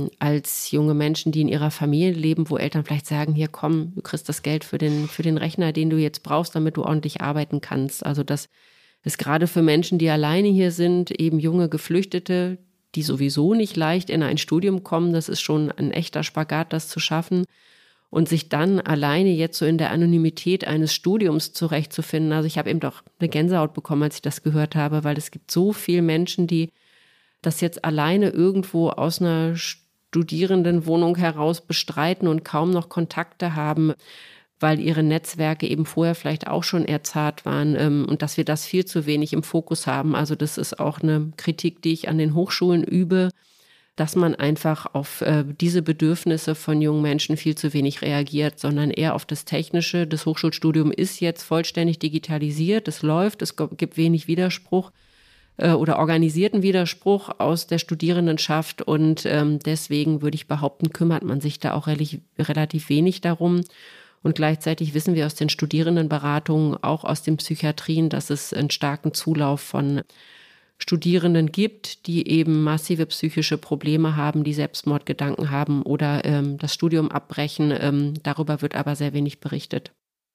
als junge Menschen, die in ihrer Familie leben, wo Eltern vielleicht sagen, hier komm, du kriegst das Geld für den Rechner, den du jetzt brauchst, damit du ordentlich arbeiten kannst. Also das ist gerade für Menschen, die alleine hier sind, eben junge Geflüchtete, die sowieso nicht leicht in ein Studium kommen, das ist schon ein echter Spagat, das zu schaffen. Und sich dann alleine jetzt so in der Anonymität eines Studiums zurechtzufinden. Also ich habe eben doch eine Gänsehaut bekommen, als ich das gehört habe, weil es gibt so viele Menschen, die das jetzt alleine irgendwo aus einer Studierendenwohnung heraus bestreiten und kaum noch Kontakte haben, weil ihre Netzwerke eben vorher vielleicht auch schon eher zart waren und dass wir das viel zu wenig im Fokus haben. Also das ist auch eine Kritik, die ich an den Hochschulen übe, dass man einfach auf diese Bedürfnisse von jungen Menschen viel zu wenig reagiert, sondern eher auf das Technische. Das Hochschulstudium ist jetzt vollständig digitalisiert, es läuft, es gibt wenig Widerspruch oder organisierten Widerspruch aus der Studierendenschaft und deswegen würde ich behaupten, kümmert man sich da auch relativ wenig darum. Und gleichzeitig wissen wir aus den Studierendenberatungen, auch aus den Psychiatrien, dass es einen starken Zulauf von Studierenden gibt, die eben massive psychische Probleme haben, die Selbstmordgedanken haben oder das Studium abbrechen. Darüber wird aber sehr wenig berichtet.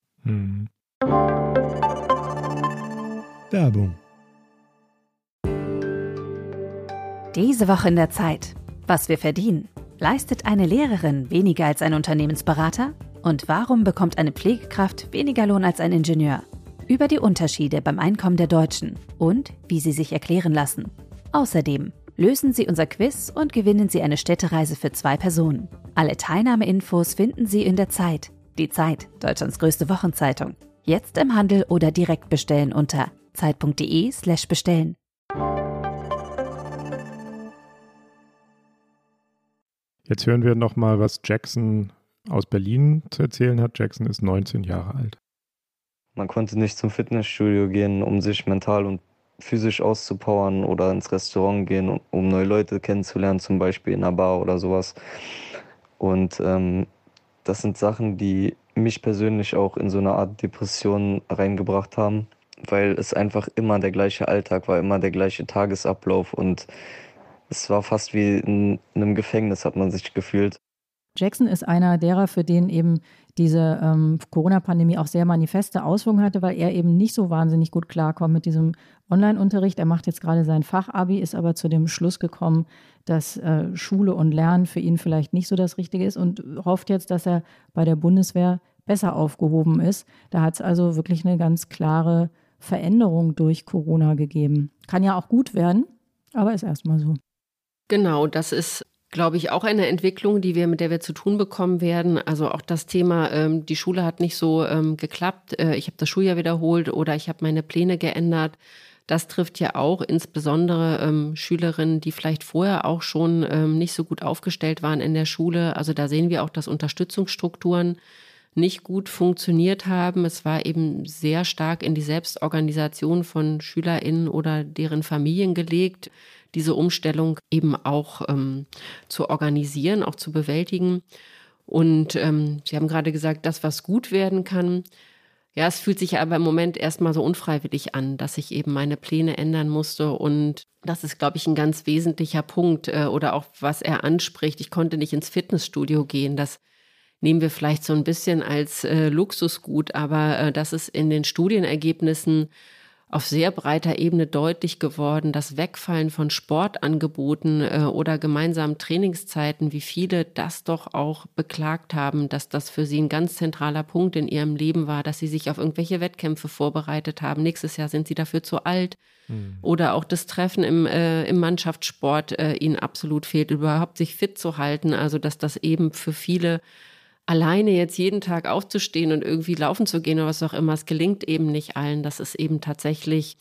Werbung. Diese Woche in der Zeit. Was wir verdienen. Leistet eine Lehrerin weniger als ein Unternehmensberater? Und warum bekommt eine Pflegekraft weniger Lohn als ein Ingenieur? Über die Unterschiede beim Einkommen der Deutschen und wie sie sich erklären lassen. Außerdem lösen Sie unser Quiz und gewinnen Sie eine Städtereise für 2 Personen. Alle Teilnahmeinfos finden Sie in der Zeit. Die Zeit, Deutschlands größte Wochenzeitung. Jetzt im Handel oder direkt bestellen unter zeit.de/bestellen. Jetzt hören wir nochmal, was Jackson aus Berlin zu erzählen hat. Jackson ist 19 Jahre alt. Man konnte nicht zum Fitnessstudio gehen, um sich mental und physisch auszupowern oder ins Restaurant gehen, um neue Leute kennenzulernen, zum Beispiel in einer Bar oder sowas. Und das sind Sachen, die mich persönlich auch in so eine Art Depression reingebracht haben, weil es einfach immer der gleiche Alltag war, immer der gleiche Tagesablauf und es war fast wie in einem Gefängnis, hat man sich gefühlt. Jackson ist einer derer, für den eben diese Corona-Pandemie auch sehr manifeste Auswirkungen hatte, weil er eben nicht so wahnsinnig gut klarkommt mit diesem Online-Unterricht. Er macht jetzt gerade sein Fachabi, ist aber zu dem Schluss gekommen, dass Schule und Lernen für ihn vielleicht nicht so das Richtige ist und hofft jetzt, dass er bei der Bundeswehr besser aufgehoben ist. Da hat es also wirklich eine ganz klare Veränderung durch Corona gegeben. Kann ja auch gut werden, aber ist erstmal so. Genau, das ist, glaube ich, auch eine Entwicklung, mit der wir zu tun bekommen werden. Also auch das Thema, die Schule hat nicht so geklappt, ich habe das Schuljahr wiederholt oder ich habe meine Pläne geändert. Das trifft ja auch insbesondere Schülerinnen, die vielleicht vorher auch schon nicht so gut aufgestellt waren in der Schule. Also da sehen wir auch, dass Unterstützungsstrukturen nicht gut funktioniert haben. Es war eben sehr stark in die Selbstorganisation von SchülerInnen oder deren Familien gelegt, diese Umstellung eben auch zu organisieren, auch zu bewältigen. Und Sie haben gerade gesagt, das, was gut werden kann. Ja, es fühlt sich aber im Moment erstmal so unfreiwillig an, dass ich eben meine Pläne ändern musste. Und das ist, glaube ich, ein ganz wesentlicher Punkt oder auch, was er anspricht. Ich konnte nicht ins Fitnessstudio gehen. Das nehmen wir vielleicht so ein bisschen als Luxusgut, aber das ist in den Studienergebnissen auf sehr breiter Ebene deutlich geworden, das Wegfallen von Sportangeboten oder gemeinsamen Trainingszeiten, wie viele das doch auch beklagt haben, dass das für sie ein ganz zentraler Punkt in ihrem Leben war, dass sie sich auf irgendwelche Wettkämpfe vorbereitet haben. Nächstes Jahr sind sie dafür zu alt. Oder auch das Treffen im Mannschaftssport ihnen absolut fehlt, überhaupt sich fit zu halten. Also dass das eben für viele alleine jetzt jeden Tag aufzustehen und irgendwie laufen zu gehen oder was auch immer, es gelingt eben nicht allen. Das ist eben tatsächlich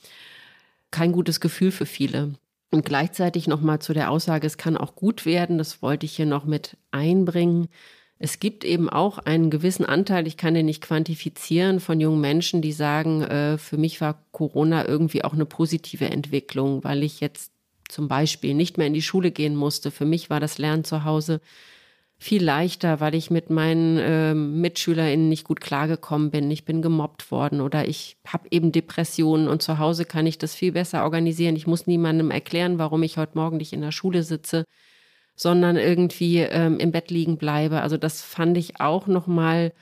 kein gutes Gefühl für viele. Und gleichzeitig nochmal zu der Aussage, es kann auch gut werden, das wollte ich hier noch mit einbringen. Es gibt eben auch einen gewissen Anteil, ich kann den nicht quantifizieren, von jungen Menschen, die sagen, für mich war Corona irgendwie auch eine positive Entwicklung, weil ich jetzt zum Beispiel nicht mehr in die Schule gehen musste. Für mich war das Lernen zu Hause viel leichter, weil ich mit meinen MitschülerInnen nicht gut klargekommen bin. Ich bin gemobbt worden oder ich habe eben Depressionen und zu Hause kann ich das viel besser organisieren. Ich muss niemandem erklären, warum ich heute Morgen nicht in der Schule sitze, sondern irgendwie im Bett liegen bleibe. Also das fand ich auch nochmal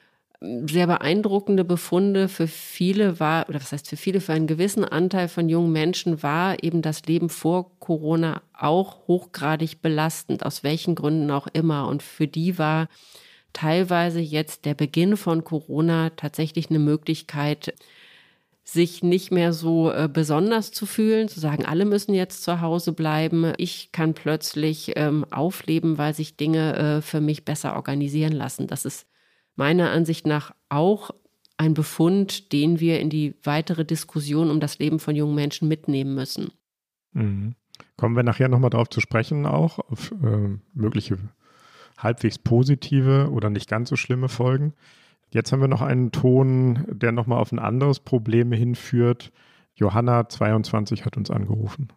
sehr beeindruckende Befunde. Für viele war, oder was heißt für viele, für einen gewissen Anteil von jungen Menschen war eben das Leben vor Corona auch hochgradig belastend, aus welchen Gründen auch immer. Und für die war teilweise jetzt der Beginn von Corona tatsächlich eine Möglichkeit, sich nicht mehr so besonders zu fühlen, zu sagen, alle müssen jetzt zu Hause bleiben. Ich kann plötzlich aufleben, weil sich Dinge für mich besser organisieren lassen. Das ist meiner Ansicht nach auch ein Befund, den wir in die weitere Diskussion um das Leben von jungen Menschen mitnehmen müssen. Mhm. Kommen wir nachher nochmal drauf zu sprechen, auch auf mögliche halbwegs positive oder nicht ganz so schlimme Folgen. Jetzt haben wir noch einen Ton, der nochmal auf ein anderes Problem hinführt. Johanna, 22, hat uns angerufen.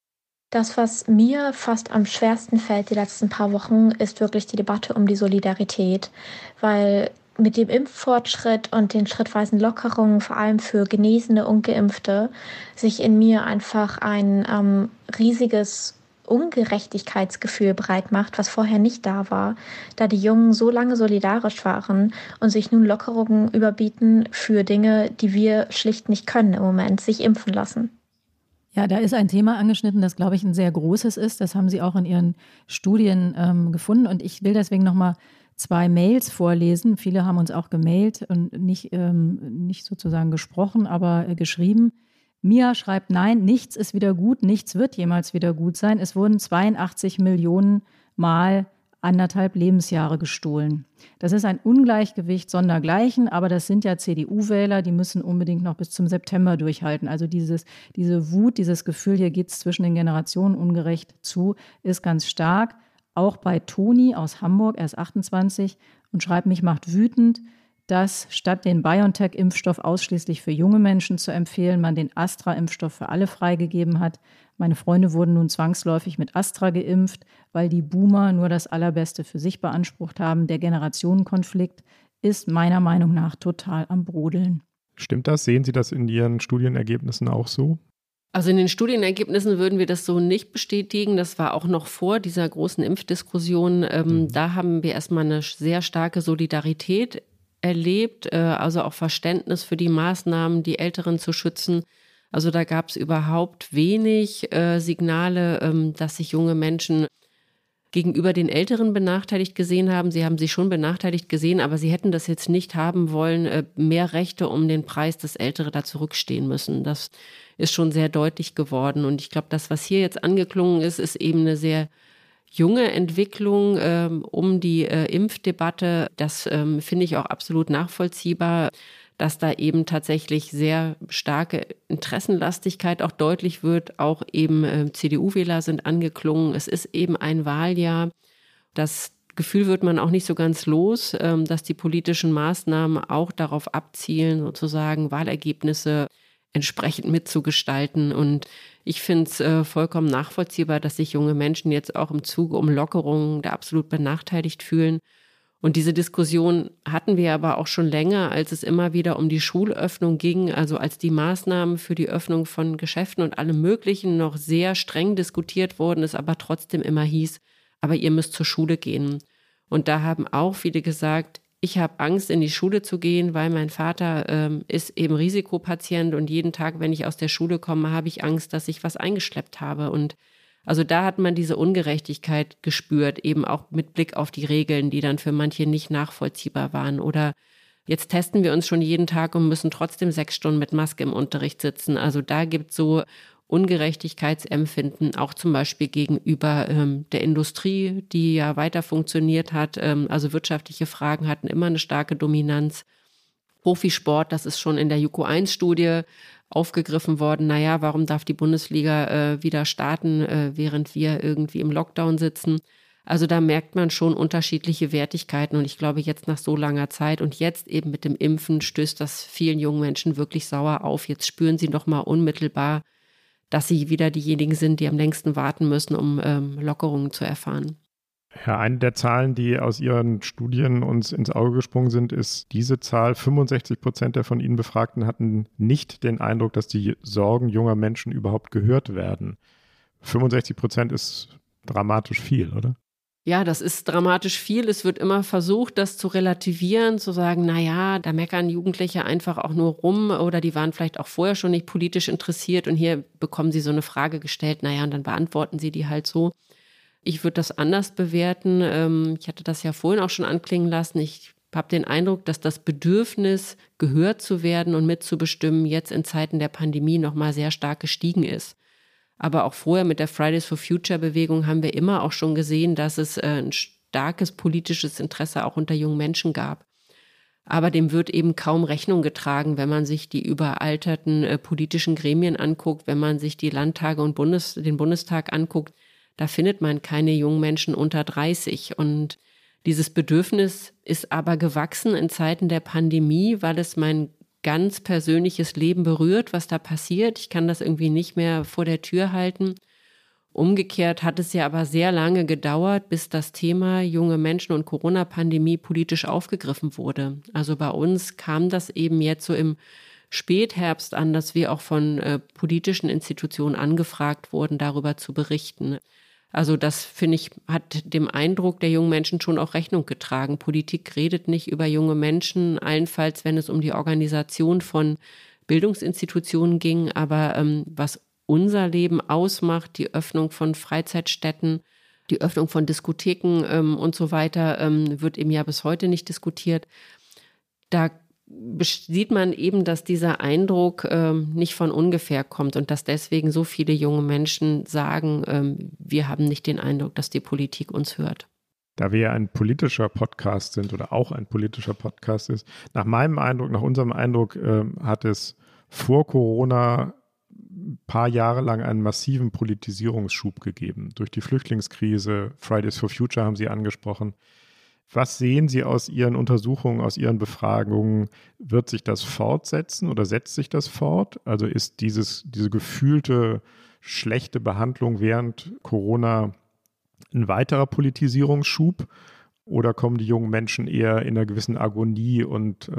Das, was mir fast am schwersten fällt die letzten paar Wochen, ist wirklich die Debatte um die Solidarität, weil mit dem Impffortschritt und den schrittweisen Lockerungen, vor allem für Genesene und Geimpfte, sich in mir einfach ein riesiges Ungerechtigkeitsgefühl breit macht, was vorher nicht da war, da die Jungen so lange solidarisch waren und sich nun Lockerungen überbieten für Dinge, die wir schlicht nicht können im Moment, sich impfen lassen. Ja, da ist ein Thema angeschnitten, das, glaube ich, ein sehr großes ist. Das haben Sie auch in Ihren Studien gefunden. Und ich will deswegen nochmal 2 Mails vorlesen. Viele haben uns auch gemailt und nicht sozusagen gesprochen, aber geschrieben. Mia schreibt, nein, nichts ist wieder gut, nichts wird jemals wieder gut sein. Es wurden 82 Millionen Mal 1,5 Lebensjahre gestohlen. Das ist ein Ungleichgewicht sondergleichen, aber das sind ja CDU-Wähler, die müssen unbedingt noch bis zum September durchhalten. Also diese Wut, dieses Gefühl, hier geht es zwischen den Generationen ungerecht zu, ist ganz stark. Auch bei Toni aus Hamburg, er ist 28 und schreibt, mich macht wütend, dass statt den BioNTech-Impfstoff ausschließlich für junge Menschen zu empfehlen, man den Astra-Impfstoff für alle freigegeben hat. Meine Freunde wurden nun zwangsläufig mit Astra geimpft, weil die Boomer nur das Allerbeste für sich beansprucht haben. Der Generationenkonflikt ist meiner Meinung nach total am Brodeln. Stimmt das? Sehen Sie das in Ihren Studienergebnissen auch so? Also in den Studienergebnissen würden wir das so nicht bestätigen. Das war auch noch vor dieser großen Impfdiskussion. Da haben wir erstmal eine sehr starke Solidarität erlebt, also auch Verständnis für die Maßnahmen, die Älteren zu schützen. Also da gab es überhaupt wenig Signale, dass sich junge Menschen gegenüber den Älteren benachteiligt gesehen haben. Sie haben sich schon benachteiligt gesehen, aber sie hätten das jetzt nicht haben wollen, mehr Rechte um den Preis, dass Ältere da zurückstehen müssen. Das ist schon sehr deutlich geworden. Und ich glaube, das, was hier jetzt angeklungen ist, ist eben eine sehr junge Entwicklung um die Impfdebatte. Das finde ich auch absolut nachvollziehbar, dass da eben tatsächlich sehr starke Interessenlastigkeit auch deutlich wird. Auch eben CDU-Wähler sind angeklungen. Es ist eben ein Wahljahr. Das Gefühl wird man auch nicht so ganz los, dass die politischen Maßnahmen auch darauf abzielen, sozusagen Wahlergebnisse entsprechend mitzugestalten. Und ich finde es vollkommen nachvollziehbar, dass sich junge Menschen jetzt auch im Zuge um Lockerungen da absolut benachteiligt fühlen. Und diese Diskussion hatten wir aber auch schon länger, als es immer wieder um die Schulöffnung ging, also als die Maßnahmen für die Öffnung von Geschäften und allem Möglichen noch sehr streng diskutiert wurden, es aber trotzdem immer hieß, aber ihr müsst zur Schule gehen. Und da haben auch viele gesagt, ich habe Angst, in die Schule zu gehen, weil mein Vater ist eben Risikopatient und jeden Tag, wenn ich aus der Schule komme, habe ich Angst, dass ich was eingeschleppt habe. Und also da hat man diese Ungerechtigkeit gespürt, eben auch mit Blick auf die Regeln, die dann für manche nicht nachvollziehbar waren. Oder jetzt testen wir uns schon jeden Tag und müssen trotzdem 6 Stunden mit Maske im Unterricht sitzen. Also da gibt es so Ungerechtigkeitsempfinden, auch zum Beispiel gegenüber der Industrie, die ja weiter funktioniert hat. Also wirtschaftliche Fragen hatten immer eine starke Dominanz. Profisport, das ist schon in der JUKO-1-Studie aufgegriffen worden. Naja, warum darf die Bundesliga wieder starten, während wir irgendwie im Lockdown sitzen? Also da merkt man schon unterschiedliche Wertigkeiten. Und ich glaube, jetzt nach so langer Zeit und jetzt eben mit dem Impfen stößt das vielen jungen Menschen wirklich sauer auf. Jetzt spüren sie doch mal unmittelbar, dass sie wieder diejenigen sind, die am längsten warten müssen, um Lockerungen zu erfahren. Ja, eine der Zahlen, die aus Ihren Studien uns ins Auge gesprungen sind, ist diese Zahl. 65% der von Ihnen Befragten hatten nicht den Eindruck, dass die Sorgen junger Menschen überhaupt gehört werden. 65% ist dramatisch viel, oder? Ja, das ist dramatisch viel. Es wird immer versucht, das zu relativieren, zu sagen, naja, da meckern Jugendliche einfach auch nur rum oder die waren vielleicht auch vorher schon nicht politisch interessiert und hier bekommen sie so eine Frage gestellt, naja, und dann beantworten sie die halt so. Ich würde das anders bewerten. Ich hatte das ja vorhin auch schon anklingen lassen. Ich habe den Eindruck, dass das Bedürfnis, gehört zu werden und mitzubestimmen, jetzt in Zeiten der Pandemie nochmal sehr stark gestiegen ist. Aber auch vorher mit der Fridays for Future Bewegung haben wir immer auch schon gesehen, dass es ein starkes politisches Interesse auch unter jungen Menschen gab. Aber dem wird eben kaum Rechnung getragen, wenn man sich die überalterten politischen Gremien anguckt, wenn man sich die Landtage und den Bundestag anguckt. Da findet man keine jungen Menschen unter 30. Und dieses Bedürfnis ist aber gewachsen in Zeiten der Pandemie, weil es mein ganz persönliches Leben berührt, was da passiert. Ich kann das irgendwie nicht mehr vor der Tür halten. Umgekehrt hat es ja aber sehr lange gedauert, bis das Thema junge Menschen und Corona-Pandemie politisch aufgegriffen wurde. Also bei uns kam das eben jetzt so im Spätherbst an, dass wir auch von politischen Institutionen angefragt wurden, darüber zu berichten. Also das, finde ich, hat dem Eindruck der jungen Menschen schon auch Rechnung getragen. Politik redet nicht über junge Menschen, allenfalls wenn es um die Organisation von Bildungsinstitutionen ging. Aber was unser Leben ausmacht, die Öffnung von Freizeitstätten, die Öffnung von Diskotheken und so weiter, wird eben ja bis heute nicht diskutiert. Da sieht man eben, dass dieser Eindruck nicht von ungefähr kommt und dass deswegen so viele junge Menschen sagen, wir haben nicht den Eindruck, dass die Politik uns hört. Da wir ja ein politischer Podcast sind oder auch ein politischer Podcast ist, nach meinem Eindruck, nach unserem Eindruck hat es vor Corona ein paar Jahre lang einen massiven Politisierungsschub gegeben. Durch die Flüchtlingskrise, Fridays for Future haben Sie angesprochen. Was sehen Sie aus Ihren Untersuchungen, aus Ihren Befragungen? Wird sich das fortsetzen oder setzt sich das fort? Also ist diese gefühlte schlechte Behandlung während Corona ein weiterer Politisierungsschub oder kommen die jungen Menschen eher in einer gewissen Agonie und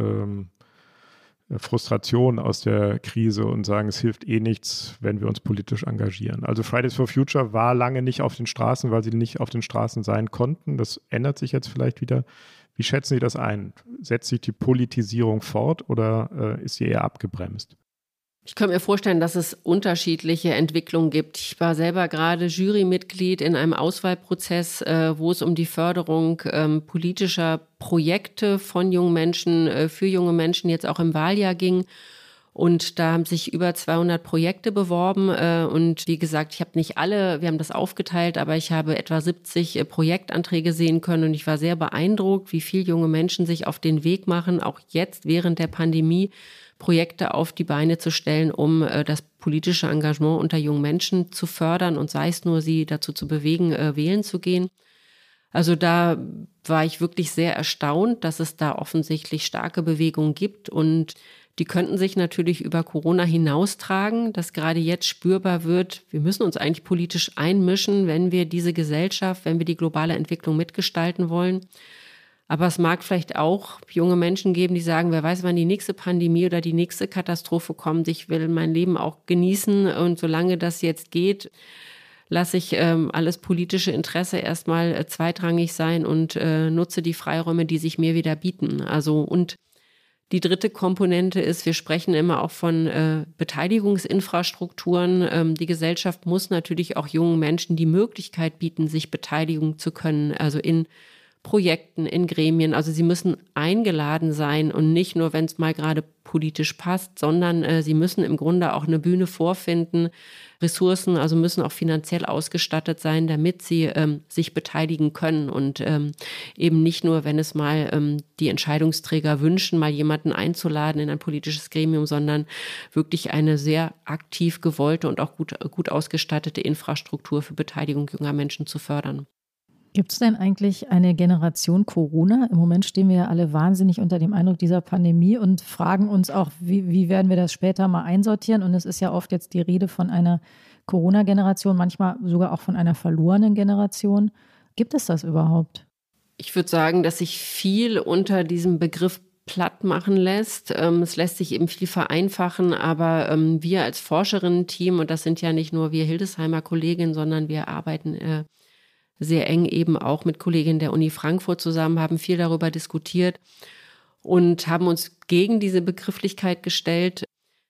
Frustration aus der Krise und sagen, es hilft eh nichts, wenn wir uns politisch engagieren. Also Fridays for Future war lange nicht auf den Straßen, weil sie nicht auf den Straßen sein konnten. Das ändert sich jetzt vielleicht wieder. Wie schätzen Sie das ein? Setzt sich die Politisierung fort oder ist sie eher abgebremst? Ich könnte mir vorstellen, dass es unterschiedliche Entwicklungen gibt. Ich war selber gerade Jurymitglied in einem Auswahlprozess, wo es um die Förderung politischer Projekte von jungen Menschen, für junge Menschen jetzt auch im Wahljahr ging. Und da haben sich über 200 Projekte beworben. Und wie gesagt, ich habe nicht alle, wir haben das aufgeteilt, aber ich habe etwa 70 Projektanträge sehen können. Und ich war sehr beeindruckt, wie viele junge Menschen sich auf den Weg machen, auch jetzt während der Pandemie, Projekte auf die Beine zu stellen, um das politische Engagement unter jungen Menschen zu fördern und sei es nur, sie dazu zu bewegen, wählen zu gehen. Also da war ich wirklich sehr erstaunt, dass es da offensichtlich starke Bewegungen gibt und die könnten sich natürlich über Corona hinaustragen, dass gerade jetzt spürbar wird, wir müssen uns eigentlich politisch einmischen, wenn wir diese Gesellschaft, wenn wir die globale Entwicklung mitgestalten wollen. Aber es mag vielleicht auch junge Menschen geben, die sagen, wer weiß, wann die nächste Pandemie oder die nächste Katastrophe kommt. Ich will mein Leben auch genießen und solange das jetzt geht, lasse ich alles politische Interesse erstmal zweitrangig sein und nutze die Freiräume, die sich mir wieder bieten. Also und die dritte Komponente ist, wir sprechen immer auch von Beteiligungsinfrastrukturen. Die Gesellschaft muss natürlich auch jungen Menschen die Möglichkeit bieten, sich beteiligen zu können, also in Projekten, in Gremien. Also sie müssen eingeladen sein und nicht nur, wenn es mal gerade politisch passt, sondern sie müssen im Grunde auch eine Bühne vorfinden, Ressourcen, also müssen auch finanziell ausgestattet sein, damit sie sich beteiligen können und eben nicht nur, wenn es mal die Entscheidungsträger wünschen, mal jemanden einzuladen in ein politisches Gremium, sondern wirklich eine sehr aktiv gewollte und auch gut ausgestattete Infrastruktur für Beteiligung junger Menschen zu fördern. Gibt es denn eigentlich eine Generation Corona? Im Moment stehen wir ja alle wahnsinnig unter dem Eindruck dieser Pandemie und fragen uns auch, wie werden wir das später mal einsortieren? Und es ist ja oft jetzt die Rede von einer Corona-Generation, manchmal sogar auch von einer verlorenen Generation. Gibt es das überhaupt? Ich würde sagen, dass sich viel unter diesem Begriff platt machen lässt. Es lässt sich eben viel vereinfachen, aber wir als Forscherinnen-Team, und das sind ja nicht nur wir Hildesheimer Kolleginnen, sondern wir arbeiten sehr eng eben auch mit Kolleginnen der Uni Frankfurt zusammen, haben viel darüber diskutiert und haben uns gegen diese Begrifflichkeit gestellt.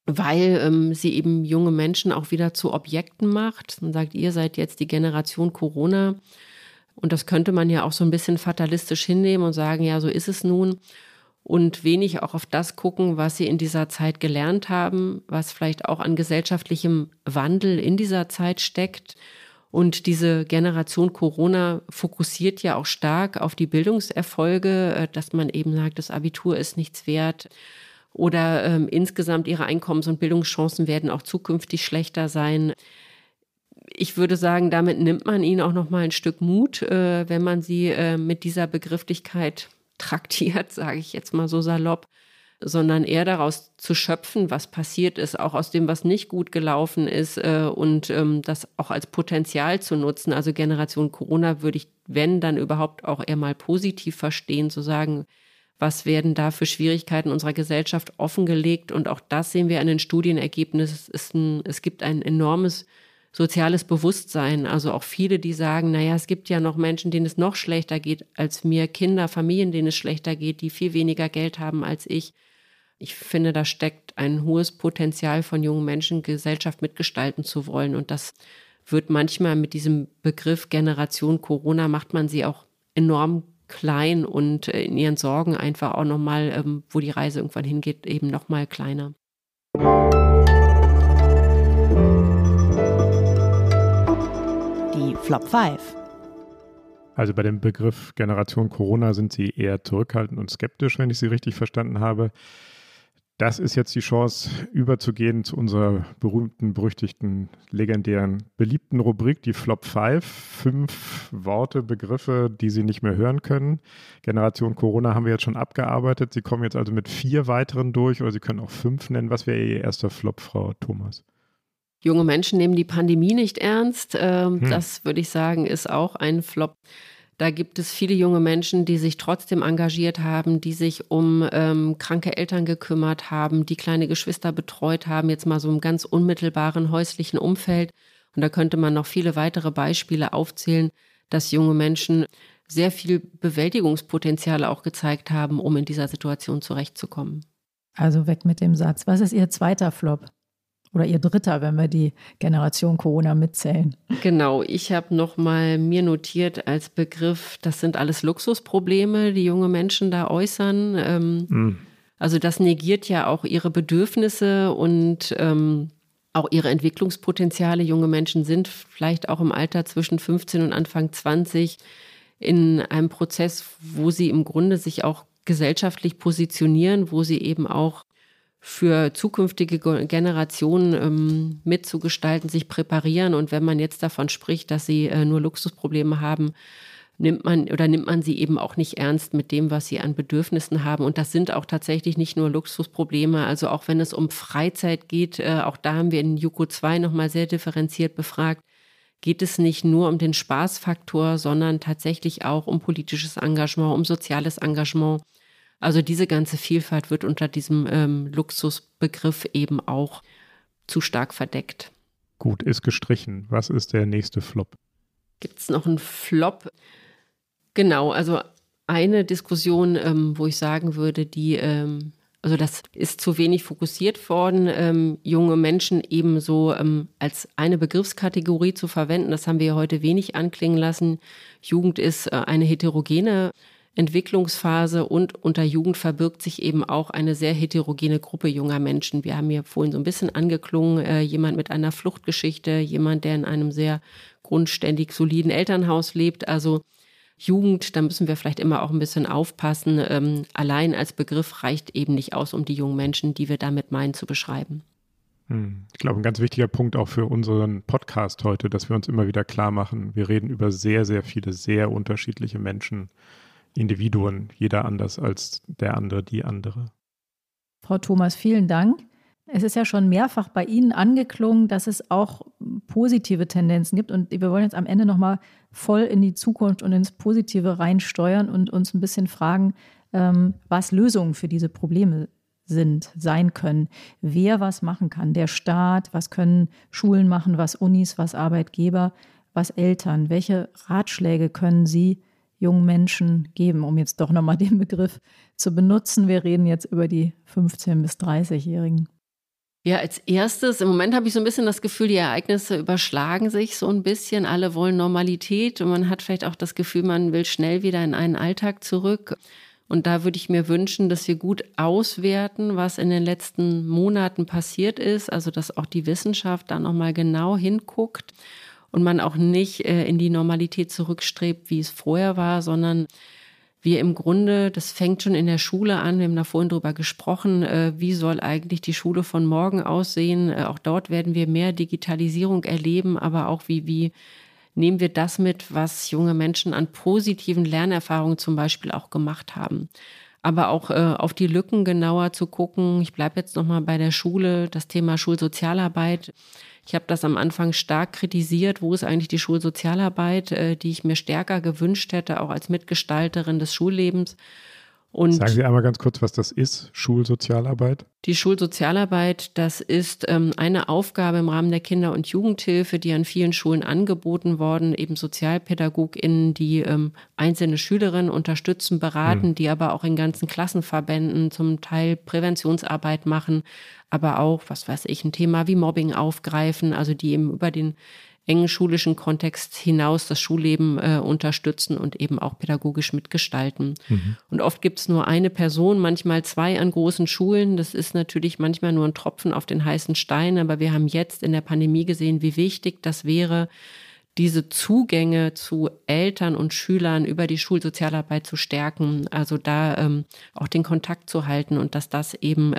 weil sie eben junge Menschen auch wieder zu Objekten macht. Man sagt, ihr seid jetzt die Generation Corona. Und das könnte man ja auch so ein bisschen fatalistisch hinnehmen und sagen, ja, so ist es nun. Und wenig auch auf das gucken, was sie in dieser Zeit gelernt haben, was vielleicht auch an gesellschaftlichem Wandel in dieser Zeit steckt. Und diese Generation Corona fokussiert ja auch stark auf die Bildungserfolge, dass man eben sagt, das Abitur ist nichts wert. Oder insgesamt ihre Einkommens- und Bildungschancen werden auch zukünftig schlechter sein. Ich würde sagen, damit nimmt man ihnen auch noch mal ein Stück Mut, wenn man sie mit dieser Begrifflichkeit traktiert, sage ich jetzt mal so salopp, sondern eher daraus zu schöpfen, was passiert ist, auch aus dem, was nicht gut gelaufen ist und das auch als Potenzial zu nutzen. Also Generation Corona würde ich, wenn, dann überhaupt auch eher mal positiv verstehen, zu sagen, was werden da für Schwierigkeiten unserer Gesellschaft offengelegt. Und auch das sehen wir an den Studienergebnissen. Es gibt ein enormes soziales Bewusstsein. Also auch viele, die sagen, naja, es gibt ja noch Menschen, denen es noch schlechter geht als mir, Kinder, Familien, denen es schlechter geht, die viel weniger Geld haben als ich. Ich finde, da steckt ein hohes Potenzial von jungen Menschen, Gesellschaft mitgestalten zu wollen. Und das wird manchmal mit diesem Begriff Generation Corona, macht man sie auch enorm klein und in ihren Sorgen einfach auch nochmal, wo die Reise irgendwann hingeht, eben nochmal kleiner. Die Flop 5. Also bei dem Begriff Generation Corona sind Sie eher zurückhaltend und skeptisch, wenn ich Sie richtig verstanden habe. Das ist jetzt die Chance, überzugehen zu unserer berühmten, berüchtigten, legendären, beliebten Rubrik, die Flop 5. 5 Worte, Begriffe, die Sie nicht mehr hören können. Generation Corona haben wir jetzt schon abgearbeitet. Sie kommen jetzt also mit 4 weiteren durch oder Sie können auch 5 nennen. Was wäre Ihr erster Flop, Frau Thomas? Junge Menschen nehmen die Pandemie nicht ernst. Das würde ich sagen, ist auch ein Flop. Da gibt es viele junge Menschen, die sich trotzdem engagiert haben, die sich um kranke Eltern gekümmert haben, die kleine Geschwister betreut haben, jetzt mal so im ganz unmittelbaren häuslichen Umfeld. Und da könnte man noch viele weitere Beispiele aufzählen, dass junge Menschen sehr viel Bewältigungspotenzial auch gezeigt haben, um in dieser Situation zurechtzukommen. Also weg mit dem Satz. Was ist Ihr zweiter Flop? Oder Ihr dritter, wenn wir die Generation Corona mitzählen. Genau, ich habe nochmal mir notiert als Begriff, das sind alles Luxusprobleme, die junge Menschen da äußern. Also das negiert ja auch ihre Bedürfnisse und auch ihre Entwicklungspotenziale. Junge Menschen sind vielleicht auch im Alter zwischen 15 und Anfang 20 in einem Prozess, wo sie im Grunde sich auch gesellschaftlich positionieren, wo sie eben auch für zukünftige Generationen mitzugestalten, sich präparieren. Und wenn man jetzt davon spricht, dass sie nur Luxusprobleme haben, nimmt man sie eben auch nicht ernst mit dem, was sie an Bedürfnissen haben. Und das sind auch tatsächlich nicht nur Luxusprobleme. Also auch wenn es um Freizeit geht, auch da haben wir in JUKO 2 nochmal sehr differenziert befragt, geht es nicht nur um den Spaßfaktor, sondern tatsächlich auch um politisches Engagement, um soziales Engagement. Also diese ganze Vielfalt wird unter diesem Luxusbegriff eben auch zu stark verdeckt. Gut, ist gestrichen. Was ist der nächste Flop? Gibt es noch einen Flop? Genau, also eine Diskussion, wo ich sagen würde, also das ist zu wenig fokussiert worden, junge Menschen ebenso als eine Begriffskategorie zu verwenden. Das haben wir heute wenig anklingen lassen. Jugend ist eine heterogene Entwicklungsphase und unter Jugend verbirgt sich eben auch eine sehr heterogene Gruppe junger Menschen. Wir haben hier vorhin so ein bisschen angeklungen, jemand mit einer Fluchtgeschichte, jemand, der in einem sehr grundständig soliden Elternhaus lebt. Also Jugend, da müssen wir vielleicht immer auch ein bisschen aufpassen. Allein als Begriff reicht eben nicht aus, um die jungen Menschen, die wir damit meinen, zu beschreiben. Ich glaube, ein ganz wichtiger Punkt auch für unseren Podcast heute, dass wir uns immer wieder klar machen, wir reden über sehr, sehr viele, sehr unterschiedliche Menschen, Individuen, jeder anders als der andere, die andere. Frau Thomas, vielen Dank. Es ist ja schon mehrfach bei Ihnen angeklungen, dass es auch positive Tendenzen gibt. Und wir wollen jetzt am Ende nochmal voll in die Zukunft und ins Positive reinsteuern und uns ein bisschen fragen, was Lösungen für diese Probleme sein können. Wer was machen kann. Der Staat, was können Schulen machen, was Unis, was Arbeitgeber, was Eltern. Welche Ratschläge können Sie jungen Menschen geben, um jetzt doch nochmal den Begriff zu benutzen? Wir reden jetzt über die 15- bis 30-Jährigen. Ja, als erstes, im Moment habe ich so ein bisschen das Gefühl, die Ereignisse überschlagen sich so ein bisschen. Alle wollen Normalität und man hat vielleicht auch das Gefühl, man will schnell wieder in einen Alltag zurück. Und da würde ich mir wünschen, dass wir gut auswerten, was in den letzten Monaten passiert ist. Also dass auch die Wissenschaft da nochmal genau hinguckt und man auch nicht in die Normalität zurückstrebt, wie es vorher war, sondern wir im Grunde, das fängt schon in der Schule an, wir haben da vorhin drüber gesprochen, wie soll eigentlich die Schule von morgen aussehen? Auch dort werden wir mehr Digitalisierung erleben, aber auch wie nehmen wir das mit, was junge Menschen an positiven Lernerfahrungen zum Beispiel auch gemacht haben. Aber auch auf die Lücken genauer zu gucken. Ich bleibe jetzt nochmal bei der Schule, das Thema Schulsozialarbeit. Ich habe das am Anfang stark kritisiert. Wo ist eigentlich die Schulsozialarbeit, die ich mir stärker gewünscht hätte, auch als Mitgestalterin des Schullebens? Und sagen Sie einmal ganz kurz, was das ist, Schulsozialarbeit? Die Schulsozialarbeit, das ist eine Aufgabe im Rahmen der Kinder- und Jugendhilfe, die an vielen Schulen angeboten worden, eben SozialpädagogInnen, die einzelne Schülerinnen unterstützen, beraten, die aber auch in ganzen Klassenverbänden zum Teil Präventionsarbeit machen, aber auch, was weiß ich, ein Thema wie Mobbing aufgreifen, also die eben über den engen schulischen Kontext hinaus das Schulleben unterstützen und eben auch pädagogisch mitgestalten. Und oft gibt es nur eine Person, manchmal zwei an großen Schulen. Das ist natürlich manchmal nur ein Tropfen auf den heißen Stein, aber wir haben jetzt in der Pandemie gesehen, wie wichtig das wäre, diese Zugänge zu Eltern und Schülern über die Schulsozialarbeit zu stärken, also da auch den Kontakt zu halten und dass das eben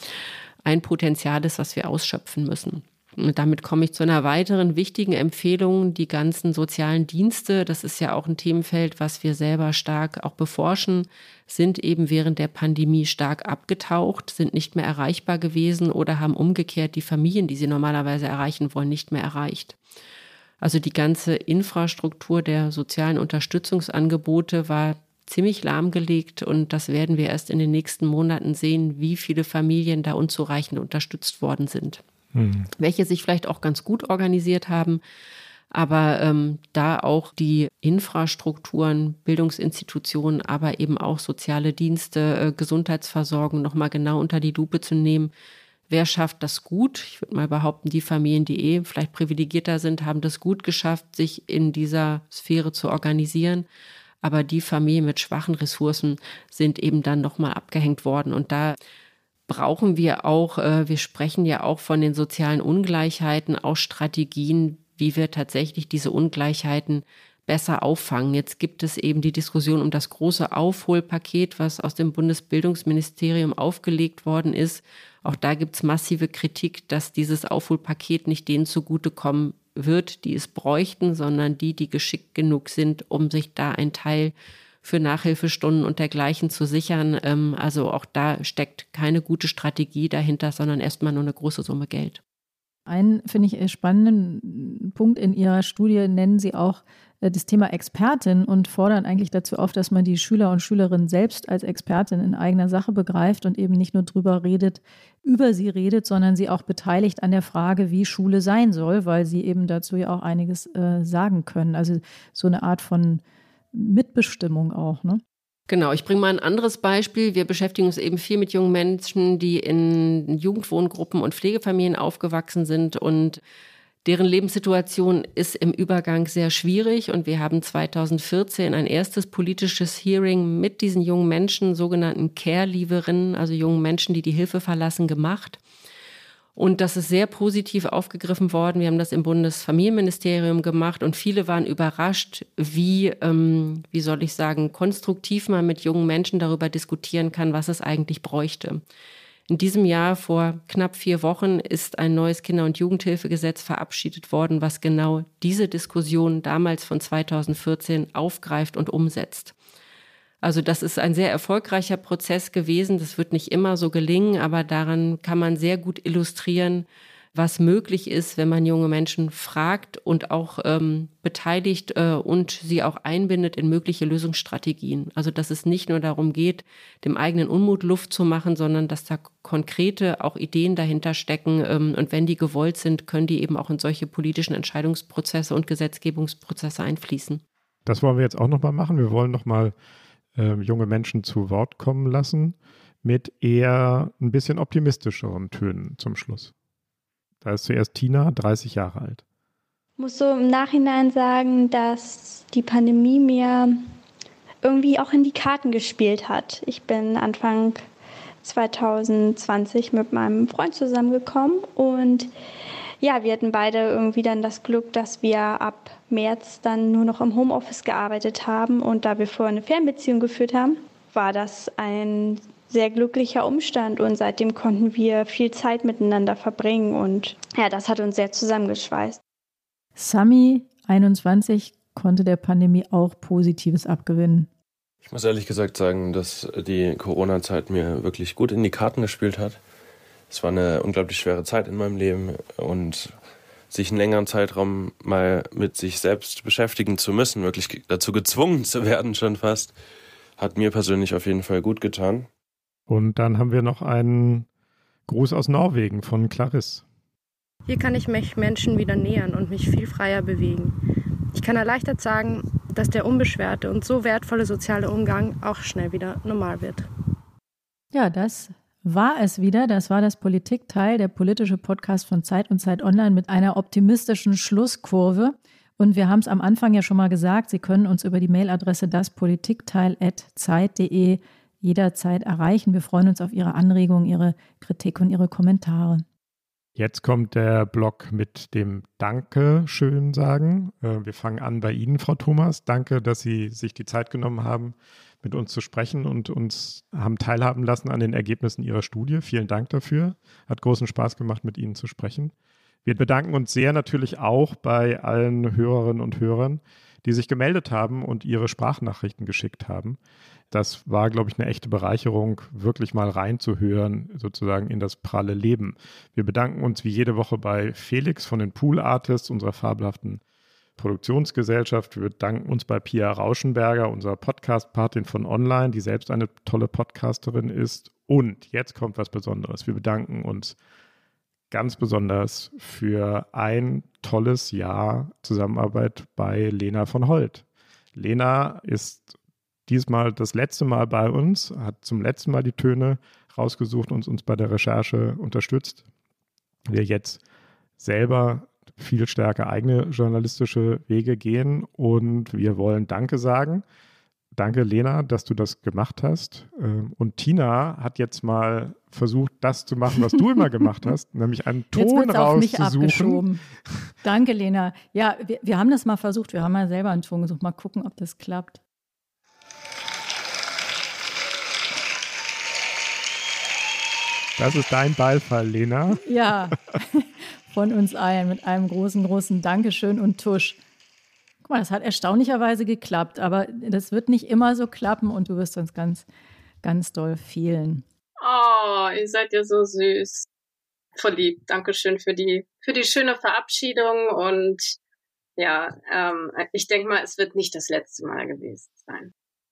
ein Potenzial ist, was wir ausschöpfen müssen. Und damit komme ich zu einer weiteren wichtigen Empfehlung, die ganzen sozialen Dienste, das ist ja auch ein Themenfeld, was wir selber stark auch beforschen, sind eben während der Pandemie stark abgetaucht, sind nicht mehr erreichbar gewesen oder haben umgekehrt die Familien, die sie normalerweise erreichen wollen, nicht mehr erreicht. Also die ganze Infrastruktur der sozialen Unterstützungsangebote war ziemlich lahmgelegt und das werden wir erst in den nächsten Monaten sehen, wie viele Familien da unzureichend unterstützt worden sind. Welche sich vielleicht auch ganz gut organisiert haben, aber da auch die Infrastrukturen, Bildungsinstitutionen, aber eben auch soziale Dienste, Gesundheitsversorgung nochmal genau unter die Lupe zu nehmen. Wer schafft das gut? Ich würde mal behaupten, die Familien, die vielleicht privilegierter sind, haben das gut geschafft, sich in dieser Sphäre zu organisieren. Aber die Familien mit schwachen Ressourcen sind eben dann nochmal abgehängt worden und da brauchen wir auch, wir sprechen ja auch von den sozialen Ungleichheiten, auch Strategien, wie wir tatsächlich diese Ungleichheiten besser auffangen. Jetzt gibt es eben die Diskussion um das große Aufholpaket, was aus dem Bundesbildungsministerium aufgelegt worden ist. Auch da gibt es massive Kritik, dass dieses Aufholpaket nicht denen zugutekommen wird, die es bräuchten, sondern die geschickt genug sind, um sich da ein Teil für Nachhilfestunden und dergleichen zu sichern. Also auch da steckt keine gute Strategie dahinter, sondern erstmal nur eine große Summe Geld. Einen, finde ich, spannenden Punkt in Ihrer Studie nennen Sie auch das Thema Expertin und fordern eigentlich dazu auf, dass man die Schüler und Schülerinnen selbst als Expertin in eigener Sache begreift und eben nicht nur über sie redet, sondern sie auch beteiligt an der Frage, wie Schule sein soll, weil sie eben dazu ja auch einiges sagen können. Also so eine Art von Mitbestimmung auch, ne? Genau, ich bringe mal ein anderes Beispiel. Wir beschäftigen uns eben viel mit jungen Menschen, die in Jugendwohngruppen und Pflegefamilien aufgewachsen sind und deren Lebenssituation ist im Übergang sehr schwierig. Und wir haben 2014 ein erstes politisches Hearing mit diesen jungen Menschen, sogenannten Care-Leaverinnen, also jungen Menschen, die die Hilfe verlassen, gemacht. Und das ist sehr positiv aufgegriffen worden. Wir haben das im Bundesfamilienministerium gemacht und viele waren überrascht, wie soll ich sagen, konstruktiv man mit jungen Menschen darüber diskutieren kann, was es eigentlich bräuchte. In diesem Jahr, vor knapp 4 Wochen, ist ein neues Kinder- und Jugendhilfegesetz verabschiedet worden, was genau diese Diskussion damals von 2014 aufgreift und umsetzt. Also das ist ein sehr erfolgreicher Prozess gewesen. Das wird nicht immer so gelingen, aber daran kann man sehr gut illustrieren, was möglich ist, wenn man junge Menschen fragt und auch beteiligt und sie auch einbindet in mögliche Lösungsstrategien. Also dass es nicht nur darum geht, dem eigenen Unmut Luft zu machen, sondern dass da konkrete auch Ideen dahinter stecken. Und wenn die gewollt sind, können die eben auch in solche politischen Entscheidungsprozesse und Gesetzgebungsprozesse einfließen. Das wollen wir jetzt auch nochmal machen. Wir wollen nochmal junge Menschen zu Wort kommen lassen mit eher ein bisschen optimistischeren Tönen zum Schluss. Da ist zuerst Tina, 30 Jahre alt. Ich muss so im Nachhinein sagen, dass die Pandemie mir irgendwie auch in die Karten gespielt hat. Ich bin Anfang 2020 mit meinem Freund zusammengekommen und ja, wir hatten beide irgendwie dann das Glück, dass wir ab März dann nur noch im Homeoffice gearbeitet haben und da wir vorher eine Fernbeziehung geführt haben, war das ein sehr glücklicher Umstand und seitdem konnten wir viel Zeit miteinander verbringen und ja, das hat uns sehr zusammengeschweißt. Sami, 21, konnte der Pandemie auch Positives abgewinnen. Ich muss ehrlich gesagt sagen, dass die Corona-Zeit mir wirklich gut in die Karten gespielt hat. Es war eine unglaublich schwere Zeit in meinem Leben und sich einen längeren Zeitraum mal mit sich selbst beschäftigen zu müssen, wirklich dazu gezwungen zu werden schon fast, hat mir persönlich auf jeden Fall gut getan. Und dann haben wir noch einen Gruß aus Norwegen von Clarisse. Hier kann ich mich Menschen wieder nähern und mich viel freier bewegen. Ich kann erleichtert sagen, dass der unbeschwerte und so wertvolle soziale Umgang auch schnell wieder normal wird. Ja, das war es wieder. Das war das Politikteil, der politische Podcast von Zeit und Zeit Online mit einer optimistischen Schlusskurve. Und wir haben es am Anfang ja schon mal gesagt, Sie können uns über die Mailadresse daspolitikteil@zeit.de jederzeit erreichen. Wir freuen uns auf Ihre Anregungen, Ihre Kritik und Ihre Kommentare. Jetzt kommt der Block mit dem Dankeschön sagen. Wir fangen an bei Ihnen, Frau Thomas. Danke, dass Sie sich die Zeit genommen haben, mit uns zu sprechen und uns haben teilhaben lassen an den Ergebnissen Ihrer Studie. Vielen Dank dafür. Hat großen Spaß gemacht, mit Ihnen zu sprechen. Wir bedanken uns sehr natürlich auch bei allen Hörerinnen und Hörern, die sich gemeldet haben und ihre Sprachnachrichten geschickt haben. Das war, glaube ich, eine echte Bereicherung, wirklich mal reinzuhören, sozusagen in das pralle Leben. Wir bedanken uns wie jede Woche bei Felix von den Pool Artists, unserer fabelhaften Produktionsgesellschaft. Wir bedanken uns bei Pia Rauschenberger, unserer Podcast-Patin von Online, die selbst eine tolle Podcasterin ist. Und jetzt kommt was Besonderes. Wir bedanken uns ganz besonders für ein tolles Jahr Zusammenarbeit bei Lena von Holt. Lena ist diesmal das letzte Mal bei uns, hat zum letzten Mal die Töne rausgesucht und uns bei der Recherche unterstützt. Wir jetzt selber viel stärker eigene journalistische Wege gehen und wir wollen Danke sagen. Danke, Lena, dass du das gemacht hast. Und Tina hat jetzt mal versucht, das zu machen, was du immer gemacht hast, nämlich einen Ton rauszusuchen. Danke, Lena. Ja, wir haben das mal versucht. Wir haben mal selber einen Ton gesucht. Mal gucken, ob das klappt. Das ist dein Beifall, Lena. Ja, von uns allen mit einem großen, großen Dankeschön und Tusch. Guck mal, das hat erstaunlicherweise geklappt, aber das wird nicht immer so klappen und du wirst uns ganz, ganz doll fehlen. Oh, ihr seid ja so süß. Voll lieb. Dankeschön für die schöne Verabschiedung und ja, ich denke mal, es wird nicht das letzte Mal gewesen sein.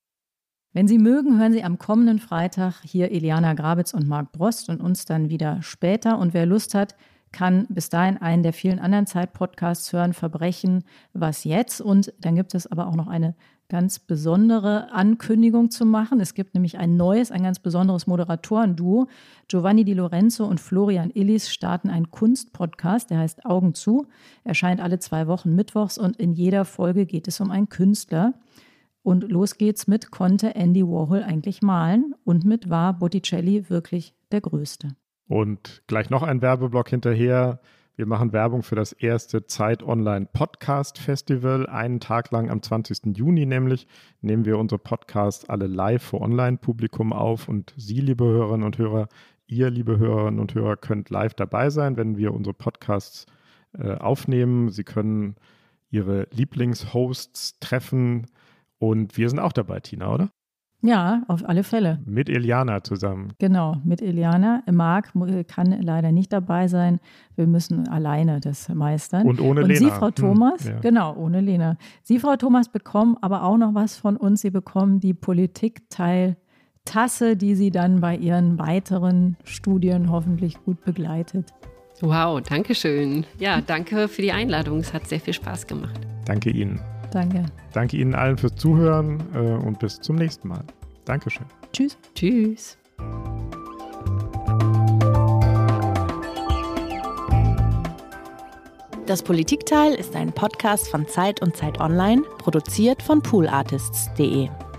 Wenn Sie mögen, hören Sie am kommenden Freitag hier Iliana Grabitz und Marc Brost und uns dann wieder später. Und wer Lust hat, kann bis dahin einen der vielen anderen Zeit-Podcasts hören, Verbrechen, was jetzt? Und dann gibt es aber auch noch eine ganz besondere Ankündigung zu machen. Es gibt nämlich ein ganz besonderes Moderatoren-Duo. Giovanni Di Lorenzo und Florian Illis starten einen Kunst-Podcast, der heißt Augen zu, erscheint alle 2 Wochen mittwochs und in jeder Folge geht es um einen Künstler. Und los geht's mit Konnte Andy Warhol eigentlich malen und mit War Botticelli wirklich der Größte. Und gleich noch ein Werbeblock hinterher. Wir machen Werbung für das erste Zeit Online Podcast Festival. Einen Tag lang am 20. Juni nämlich nehmen wir unsere Podcasts alle live vor Online-Publikum auf. Und Sie, liebe Hörerinnen und Hörer, ihr, liebe Hörerinnen und Hörer, könnt live dabei sein, wenn wir unsere Podcasts aufnehmen. Sie können Ihre Lieblingshosts treffen. Und wir sind auch dabei, Tina, oder? Ja, auf alle Fälle. Mit Iliana zusammen. Genau, mit Iliana. Marc kann leider nicht dabei sein. Wir müssen alleine das meistern. Und ohne Lena. Sie, Frau Thomas, genau, ohne Lena. Sie, Frau Thomas, bekommen aber auch noch was von uns. Sie bekommen die Politikteil-Tasse, die Sie dann bei Ihren weiteren Studien hoffentlich gut begleitet. Wow, danke schön. Ja, danke für die Einladung. Es hat sehr viel Spaß gemacht. Danke Ihnen. Danke. Danke Ihnen allen fürs Zuhören und bis zum nächsten Mal. Dankeschön. Tschüss. Tschüss. Das Politikteil ist ein Podcast von Zeit und Zeit Online, produziert von poolartists.de.